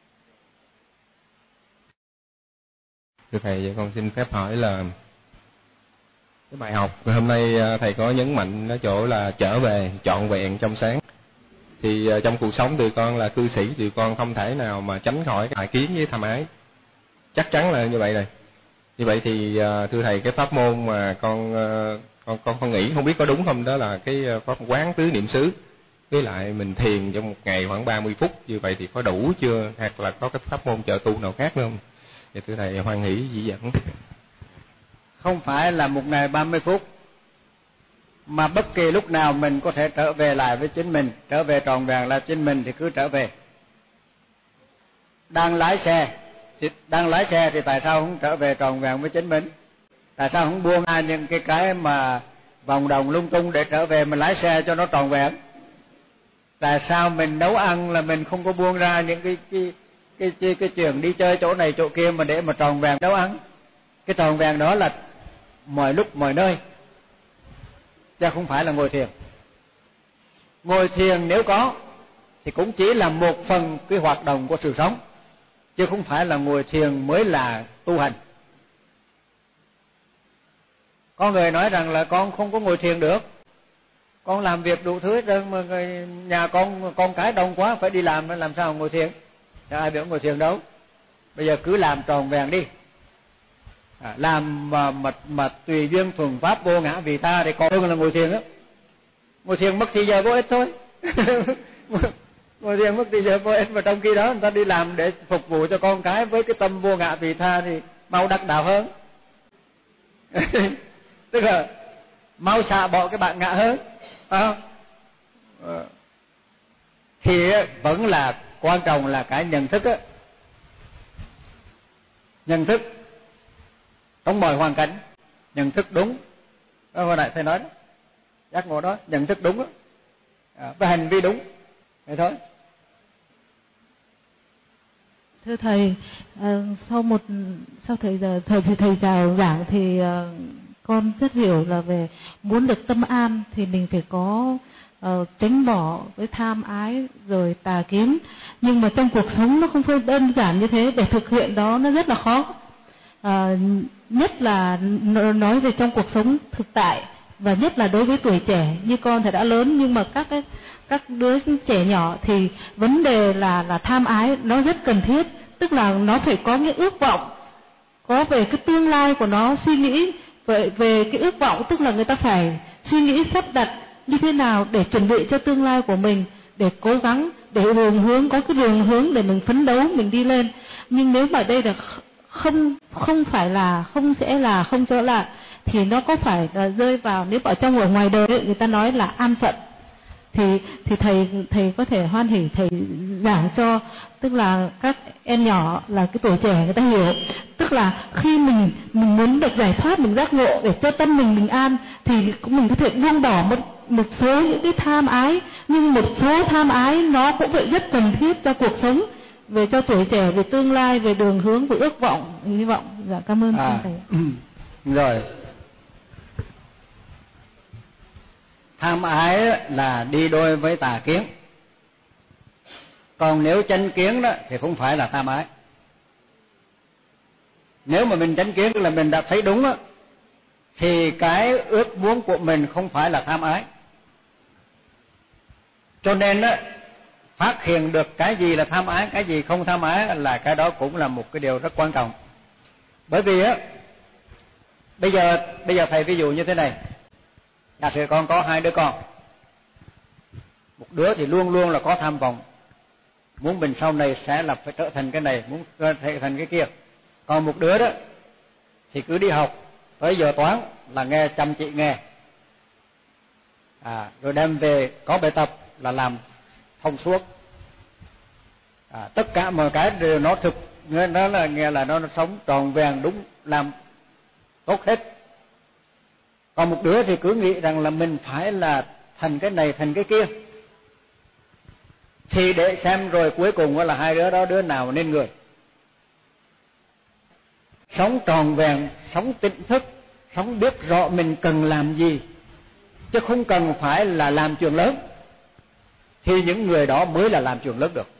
Thưa thầy, con xin phép hỏi là cái bài học hôm nay thầy có nhấn mạnh ở chỗ là trở về trọn vẹn trong sáng. Thì trong cuộc sống tụi con là cư sĩ, tụi con không thể nào mà tránh khỏi cái tài kiến với tham ái. Chắc chắn là như vậy rồi. Như vậy thì thưa thầy, cái pháp môn mà con nghĩ không biết có đúng không, đó là cái pháp quán tứ niệm xứ, với lại mình thiền trong một ngày khoảng 30 phút, như vậy thì có đủ chưa, hoặc là có cái pháp môn trợ tu nào khác nữa không? Thì thưa thầy hoan hỷ chỉ dẫn. Không phải là một ngày 30 phút, mà bất kỳ lúc nào mình có thể trở về lại với chính mình, trở về trọn vẹn là chính mình thì cứ trở về. Đang lái xe thì tại sao không trở về trọn vẹn với chính mình? Tại sao không buông ra những cái mà vòng đồng lung tung để trở về mình lái xe cho nó trọn vẹn? Tại sao mình nấu ăn là mình không có buông ra những cái chuyện đi chơi chỗ này chỗ kia mà để mà trọn vẹn nấu ăn? Cái trọn vẹn đó là mọi lúc mọi nơi, chứ không phải là ngồi thiền. Ngồi thiền nếu có thì cũng chỉ là một phần cái hoạt động của sự sống, chứ không phải là ngồi thiền mới là tu hành. Có người nói rằng là con không có ngồi thiền được, con làm việc đủ thứ hết trơn, mà nhà con cái đông quá phải đi làm sao ngồi thiền? Ai biết ngồi thiền đâu. Bây giờ cứ làm tròn vẹn đi, làm mà tùy duyên thuần pháp vô ngã vì ta thì còn hơn là ngồi thiền đó. Ngồi thiền mất thì giờ vô ích thôi. Ngồi thiền mất thì giờ vô ích, mà trong khi đó người ta đi làm để phục vụ cho con cái với cái tâm vô ngã vì tha thì mau đắc đạo hơn. Tức là mau xả bỏ cái bản ngã hơn, thì vẫn là quan trọng là cái nhận thức á. Nhận thức trong mọi hoàn cảnh, nhận thức đúng. Đó, hồi nãy thầy nói đó, giác ngộ đó, nhận thức đúng đó, và hành vi đúng, vậy thôi. Thưa thầy, sau thầy chào giảng thì con rất hiểu là về muốn được tâm an thì mình phải có tránh bỏ cái tham ái rồi tà kiến, nhưng mà trong cuộc sống nó không phải đơn giản như thế. Để thực hiện đó nó rất là khó, nhất là nói về trong cuộc sống thực tại, và nhất là đối với tuổi trẻ như con thì đã lớn, nhưng mà các đứa trẻ nhỏ thì vấn đề là tham ái nó rất cần thiết. Tức là nó phải có những ước vọng, có về cái tương lai của nó suy nghĩ về cái ước vọng, tức là người ta phải suy nghĩ sắp đặt như thế nào để chuẩn bị cho tương lai của mình, để cố gắng, để đường hướng, có cái đường hướng để mình phấn đấu, mình đi lên. Nhưng nếu mà đây là không phải là không sẽ là không chỗ là, thì nó có phải là rơi vào, nếu ở trong ở ngoài đời người ta nói là an phận, thì thầy có thể hoan hỉ thầy giảng cho, tức là các em nhỏ là cái tuổi trẻ người ta hiểu, tức là khi mình muốn được giải thoát, mình giác ngộ để cho tâm mình bình an, thì mình có thể buông bỏ một số những cái tham ái, nhưng một số tham ái nó cũng vậy rất cần thiết cho cuộc sống, về cho tuổi trẻ, về tương lai, về đường hướng, về ước vọng, hy vọng. Dạ, cảm ơn thầy. Rồi, tham ái là đi đôi với tà kiến, còn nếu chánh kiến đó thì không phải là tham ái. Nếu mà mình chánh kiến tức là mình đã thấy đúng đó, thì cái ước muốn của mình không phải là tham ái. Cho nên đó, phát hiện được cái gì là tham ái, cái gì không tham ái là cái đó cũng là một cái điều rất quan trọng. Bởi vì á, bây giờ thầy ví dụ như thế này, giả sử con có 2 đứa con, một đứa thì luôn luôn là có tham vọng, muốn mình sau này sẽ là phải trở thành cái này, muốn trở thành cái kia. Còn một đứa đó thì cứ đi học, tới giờ toán là nghe, chăm chỉ nghe, rồi đem về có bài tập là làm thông suốt, tất cả mọi cái đều nó thực, nó là nghe là nó sống tròn vẹn đúng, làm tốt hết. Còn một đứa thì cứ nghĩ rằng là mình phải là thành cái này thành cái kia, Thì để xem rồi cuối cùng là hai đứa đó đứa nào nên người. Sống tròn vẹn, sống tỉnh thức, sống biết rõ mình cần làm gì, chứ không cần phải là làm chuyện lớn, thì những người đó mới là làm chuyện lớn được.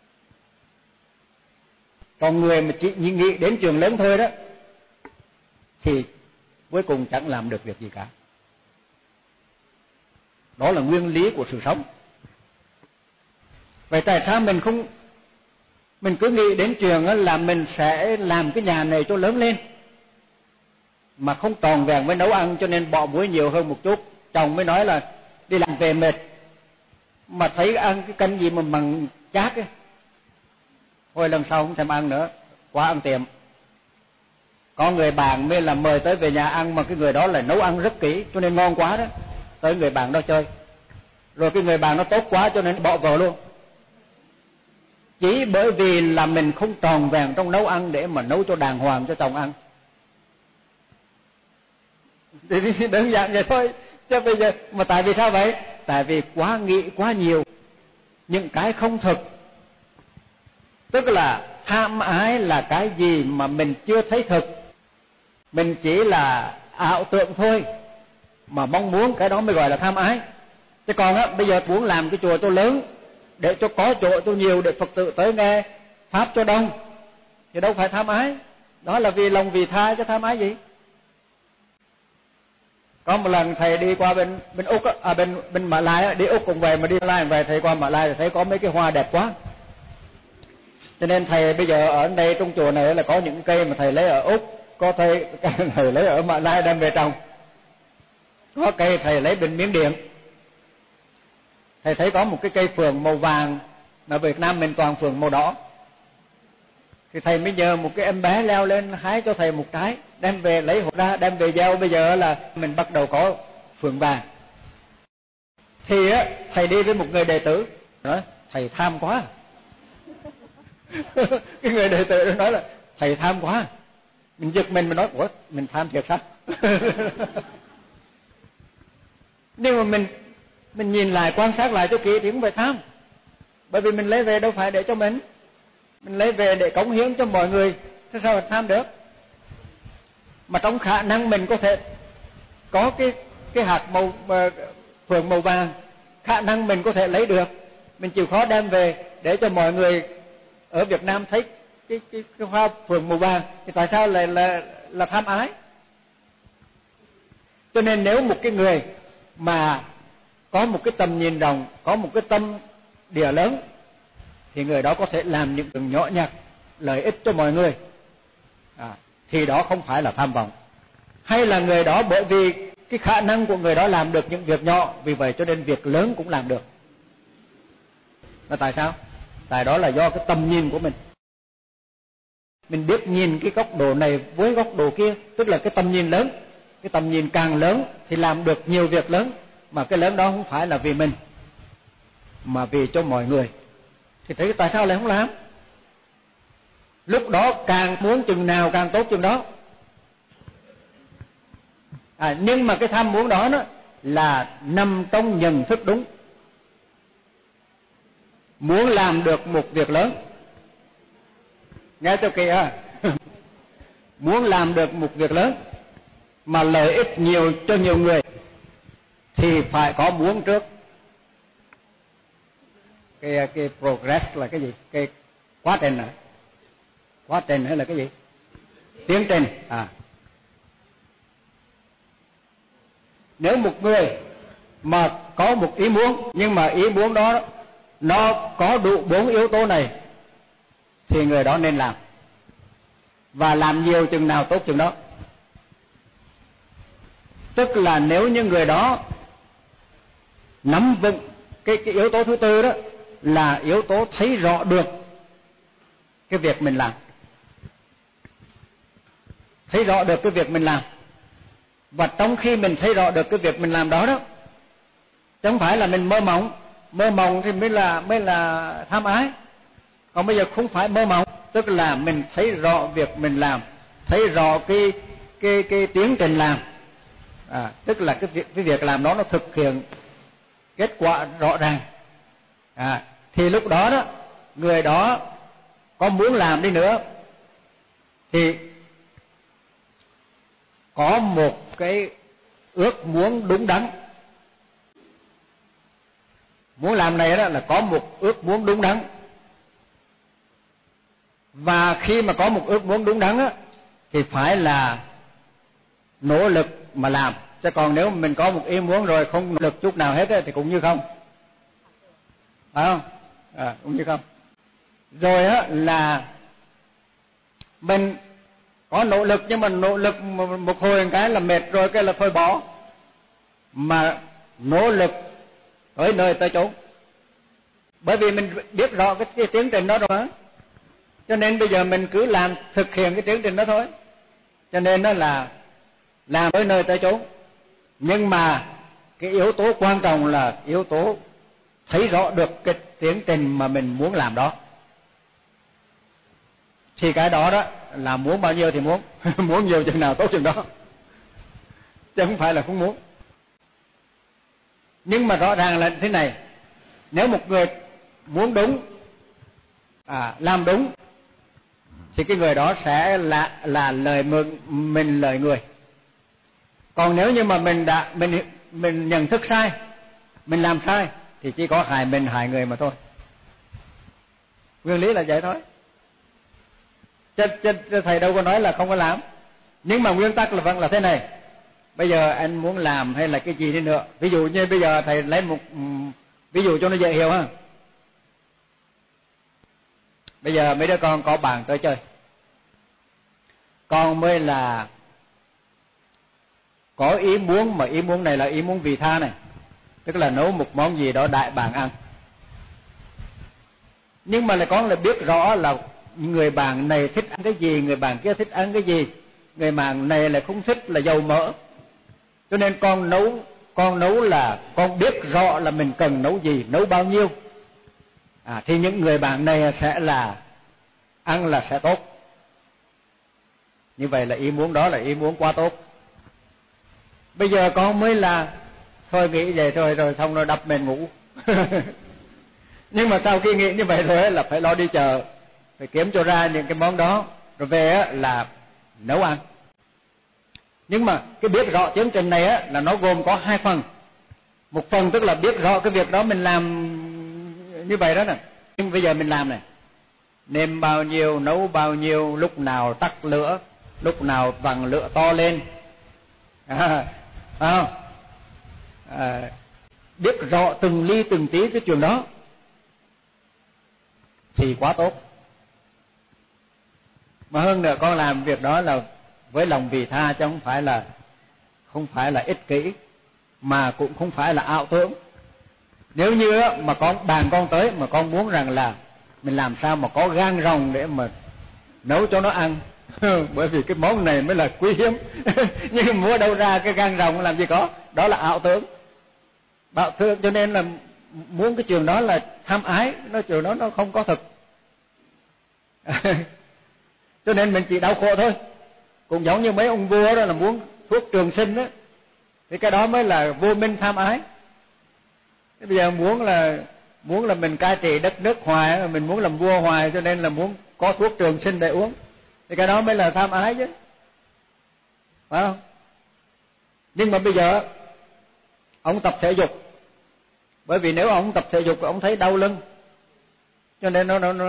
Còn người mà chỉ nghĩ đến chuyện lớn thôi đó thì cuối cùng chẳng làm được việc gì cả. Đó là nguyên lý của sự sống. Vậy tại sao mình cứ nghĩ đến chuyện là mình sẽ làm cái nhà này cho lớn lên, mà không tròn vẹn với nấu ăn, cho nên bỏ muối nhiều hơn một chút. Chồng mới nói là đi làm về mệt, mà thấy ăn cái canh gì mà mặn chát ấy, thôi lần sau không thèm ăn nữa, qua ăn tiệm. Có người bạn mới là mời tới về nhà ăn, mà cái người đó là nấu ăn rất kỹ cho nên ngon quá đó, tới người bạn đó chơi, rồi cái người bạn nó tốt quá cho nên bỏ vợ luôn. Chỉ bởi vì là mình không tròn vẹn trong nấu ăn để mà nấu cho đàng hoàng cho chồng ăn. Thì đơn giản vậy thôi. Chứ bây giờ mà tại vì sao vậy? Tại vì quá nghĩ quá nhiều những cái không thực. Tức là tham ái là cái gì mà mình chưa thấy thực, mình chỉ là ảo tưởng thôi, mà mong muốn cái đó mới gọi là tham ái. Chứ còn bây giờ muốn làm cái chùa cho lớn, để cho có chỗ cho nhiều, để Phật tử tới nghe pháp cho đông, thì đâu phải tham ái. Đó là vì lòng vì tha chứ tham ái gì. Có một lần thầy đi qua bên Úc bên Mã Lai, đi Úc cùng về, mà đi Mã Lai về, thầy qua Mã Lai thì thấy có mấy cái hoa đẹp quá, cho nên thầy bây giờ ở đây trong chùa này là có những cây mà thầy lấy ở Úc, có thầy lấy ở Mã Lai đem về trồng, có cây thầy lấy bên Miến Điện. Thầy thấy có một cái cây phượng màu vàng, mà Việt Nam mình toàn phượng màu đỏ, thì thầy mới nhờ một cái em bé leo lên hái cho thầy một trái, đem về lấy hộp ra, đem về gieo. Bây giờ là mình bắt đầu có phượng vàng. Thì thầy đi với một người đệ tử, nói thầy tham quá. Cái người đệ tử nói là thầy tham quá. Mình giật mình nói ủa, mình tham thiệt sao? Nhưng mà mình nhìn lại, quan sát lại cho kỹ thì không phải tham. Bởi vì mình lấy về đâu phải để cho mình lấy về để cống hiến cho mọi người, thế sao mà tham được? Mà trong khả năng mình có thể có cái hạt phượng màu vàng, khả năng mình có thể lấy được, mình chịu khó đem về để cho mọi người ở Việt Nam thấy cái hoa phượng màu vàng, thì tại sao lại là tham ái? Cho nên nếu một cái người mà có một cái tầm nhìn rộng, có một cái tâm địa lớn, thì người đó có thể làm những việc nhỏ nhặt lợi ích cho mọi người, thì đó không phải là tham vọng. Hay là người đó bởi vì cái khả năng của người đó làm được những việc nhỏ, vì vậy cho nên việc lớn cũng làm được. Và tại sao? Tại đó là do cái tầm nhìn của mình. Mình biết nhìn cái góc độ này với góc độ kia, tức là cái tầm nhìn lớn. Cái tầm nhìn càng lớn thì làm được nhiều việc lớn, mà cái lớn đó không phải là vì mình, mà vì cho mọi người. Thì thấy tại sao lại không làm? Lúc đó càng muốn chừng nào càng tốt chừng đó. Nhưng mà cái tham muốn đó là nằm trong nhận thức đúng. Muốn làm được một việc lớn, nghe cho kỹ muốn làm được một việc lớn mà lợi ích nhiều cho nhiều người thì phải có muốn trước. Cái progress là cái gì? Cái quá trình à? Quá trình hay là cái gì? Tiến trình. Nếu một người mà có một ý muốn, nhưng mà ý muốn đó nó có đủ 4 yếu tố này, thì người đó nên làm, và làm nhiều chừng nào tốt chừng đó. Tức là nếu như người đó nắm vững cái yếu tố thứ tư đó, là yếu tố thấy rõ được cái việc mình làm, thấy rõ được cái việc mình làm. Và trong khi mình thấy rõ được cái việc mình làm đó chứ không phải là mình mơ mộng thì mới là tham ái. Còn bây giờ không phải mơ mộng, tức là mình thấy rõ việc mình làm, thấy rõ cái tiến trình làm, tức là cái việc làm đó nó thực hiện kết quả rõ ràng, thì lúc đó đó người đó có muốn làm đi nữa thì có một cái ước muốn đúng đắn. Muốn làm này đó là có một ước muốn đúng đắn. Và khi mà có một ước muốn đúng đắn á thì phải là nỗ lực mà làm. Chứ còn nếu mình có một ý muốn rồi không nỗ lực chút nào hết á thì cũng như không. Phải không? Cũng như không. Rồi á là mình có nỗ lực, nhưng mà nỗ lực một hồi cái là mệt rồi cái là thôi bỏ. Mà nỗ lực tới nơi tới chốn. Bởi vì mình biết rõ cái tiến trình đó rồi. Cho nên bây giờ mình cứ làm thực hiện cái tiến trình đó thôi. Cho nên nó là làm tới nơi tới chốn. Nhưng mà cái yếu tố quan trọng là yếu tố thấy rõ được cái tiến trình mà mình muốn làm đó. Thì cái đó đó là muốn bao nhiêu thì muốn. Muốn nhiều chừng nào tốt chừng đó. Chứ không phải là không muốn. Nhưng mà rõ ràng là thế này. Nếu một người muốn đúng, làm đúng, thì cái người đó sẽ là lời mình lời người. Còn nếu như mà mình nhận thức sai, mình làm sai, thì chỉ có hại mình hại người mà thôi. Nguyên lý là vậy thôi. Chứ thầy đâu có nói là không có làm. Nhưng mà nguyên tắc là vẫn là thế này. Bây giờ anh muốn làm hay là cái gì đi nữa. Ví dụ như bây giờ thầy lấy một ví dụ cho nó dễ hiểu ha. Bây giờ mấy đứa con có bạn tới chơi. Con mới là có ý muốn, mà ý muốn này là ý muốn vị tha này. Tức là nấu một món gì đó đại bạn ăn. Nhưng mà lại con là biết rõ là người bạn này thích ăn cái gì, người bạn kia thích ăn cái gì. Người bạn này lại không thích là dầu mỡ. Cho nên con nấu là con biết rõ là mình cần nấu gì, nấu bao nhiêu. Thì những người bạn này sẽ là ăn là sẽ tốt. Như vậy là ý muốn đó là ý muốn quá tốt. Bây giờ con mới là thôi nghĩ vậy rồi xong rồi đập mền ngủ. Nhưng mà sau khi nghĩ như vậy rồi là phải lo đi chợ, phải kiếm cho ra những cái món đó, rồi về là nấu ăn. Nhưng mà cái biết rõ tiến trình này là nó gồm có hai phần. Một phần tức là biết rõ cái việc đó mình làm như vậy đó nè. Nhưng bây giờ mình làm này, nêm bao nhiêu, nấu bao nhiêu, lúc nào tắt lửa, lúc nào vặn lửa to lên. Biết rõ từng ly từng tí cái chuyện đó thì quá tốt. Mà hơn nữa con làm việc đó là với lòng vị tha, chứ không phải là ích kỷ, mà cũng không phải là ảo tưởng. Nếu như mà con tới mà con muốn rằng là mình làm sao mà có gan rồng để mà nấu cho nó ăn, bởi vì cái món này mới là quý hiếm. Nhưng mua đâu ra cái gan rồng làm gì có, đó là ảo tưởng. Cho nên là muốn cái chuyện đó là tham ái, chuyện đó nó không có thực. Cho nên mình chỉ đau khổ thôi. Cũng giống như mấy ông vua đó là muốn thuốc trường sinh đó, thì cái đó mới là vô minh tham ái. Thế bây giờ muốn là mình cai trị đất nước hoài, mình muốn làm vua hoài, cho nên là muốn có thuốc trường sinh để uống, thì cái đó mới là tham ái chứ, phải không? Nhưng mà bây giờ ông tập thể dục, bởi vì nếu ông tập thể dục ông thấy đau lưng, cho nên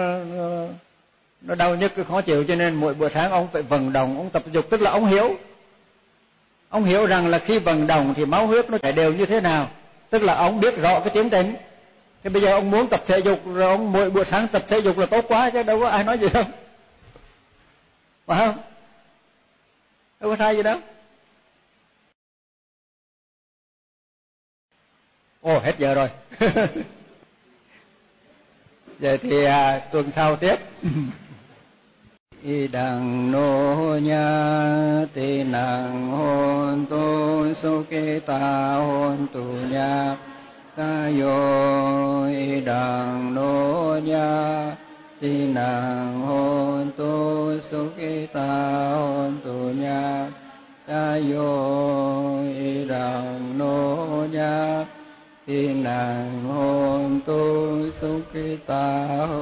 nó đau nhức, khó chịu, cho nên mỗi buổi sáng ông phải vận động, ông tập thể dục. Tức là ông hiểu rằng là khi vận động thì máu huyết nó chảy đều như thế nào, tức là ông biết rõ cái tiến trình. Thì bây giờ ông muốn tập thể dục rồi ông mỗi buổi sáng tập thể dục là tốt quá, chứ đâu có ai nói gì đâu, phải không? Đâu có sai gì đâu. Ồ, hết giờ rồi. Vậy thì tuần sau tiếp. Idang no nya te nang hon tu suketa hon tu nya kayo idang no nya te nang hon tu suketa hon tu nya kayo idang no nya te nang hon tu suketa ta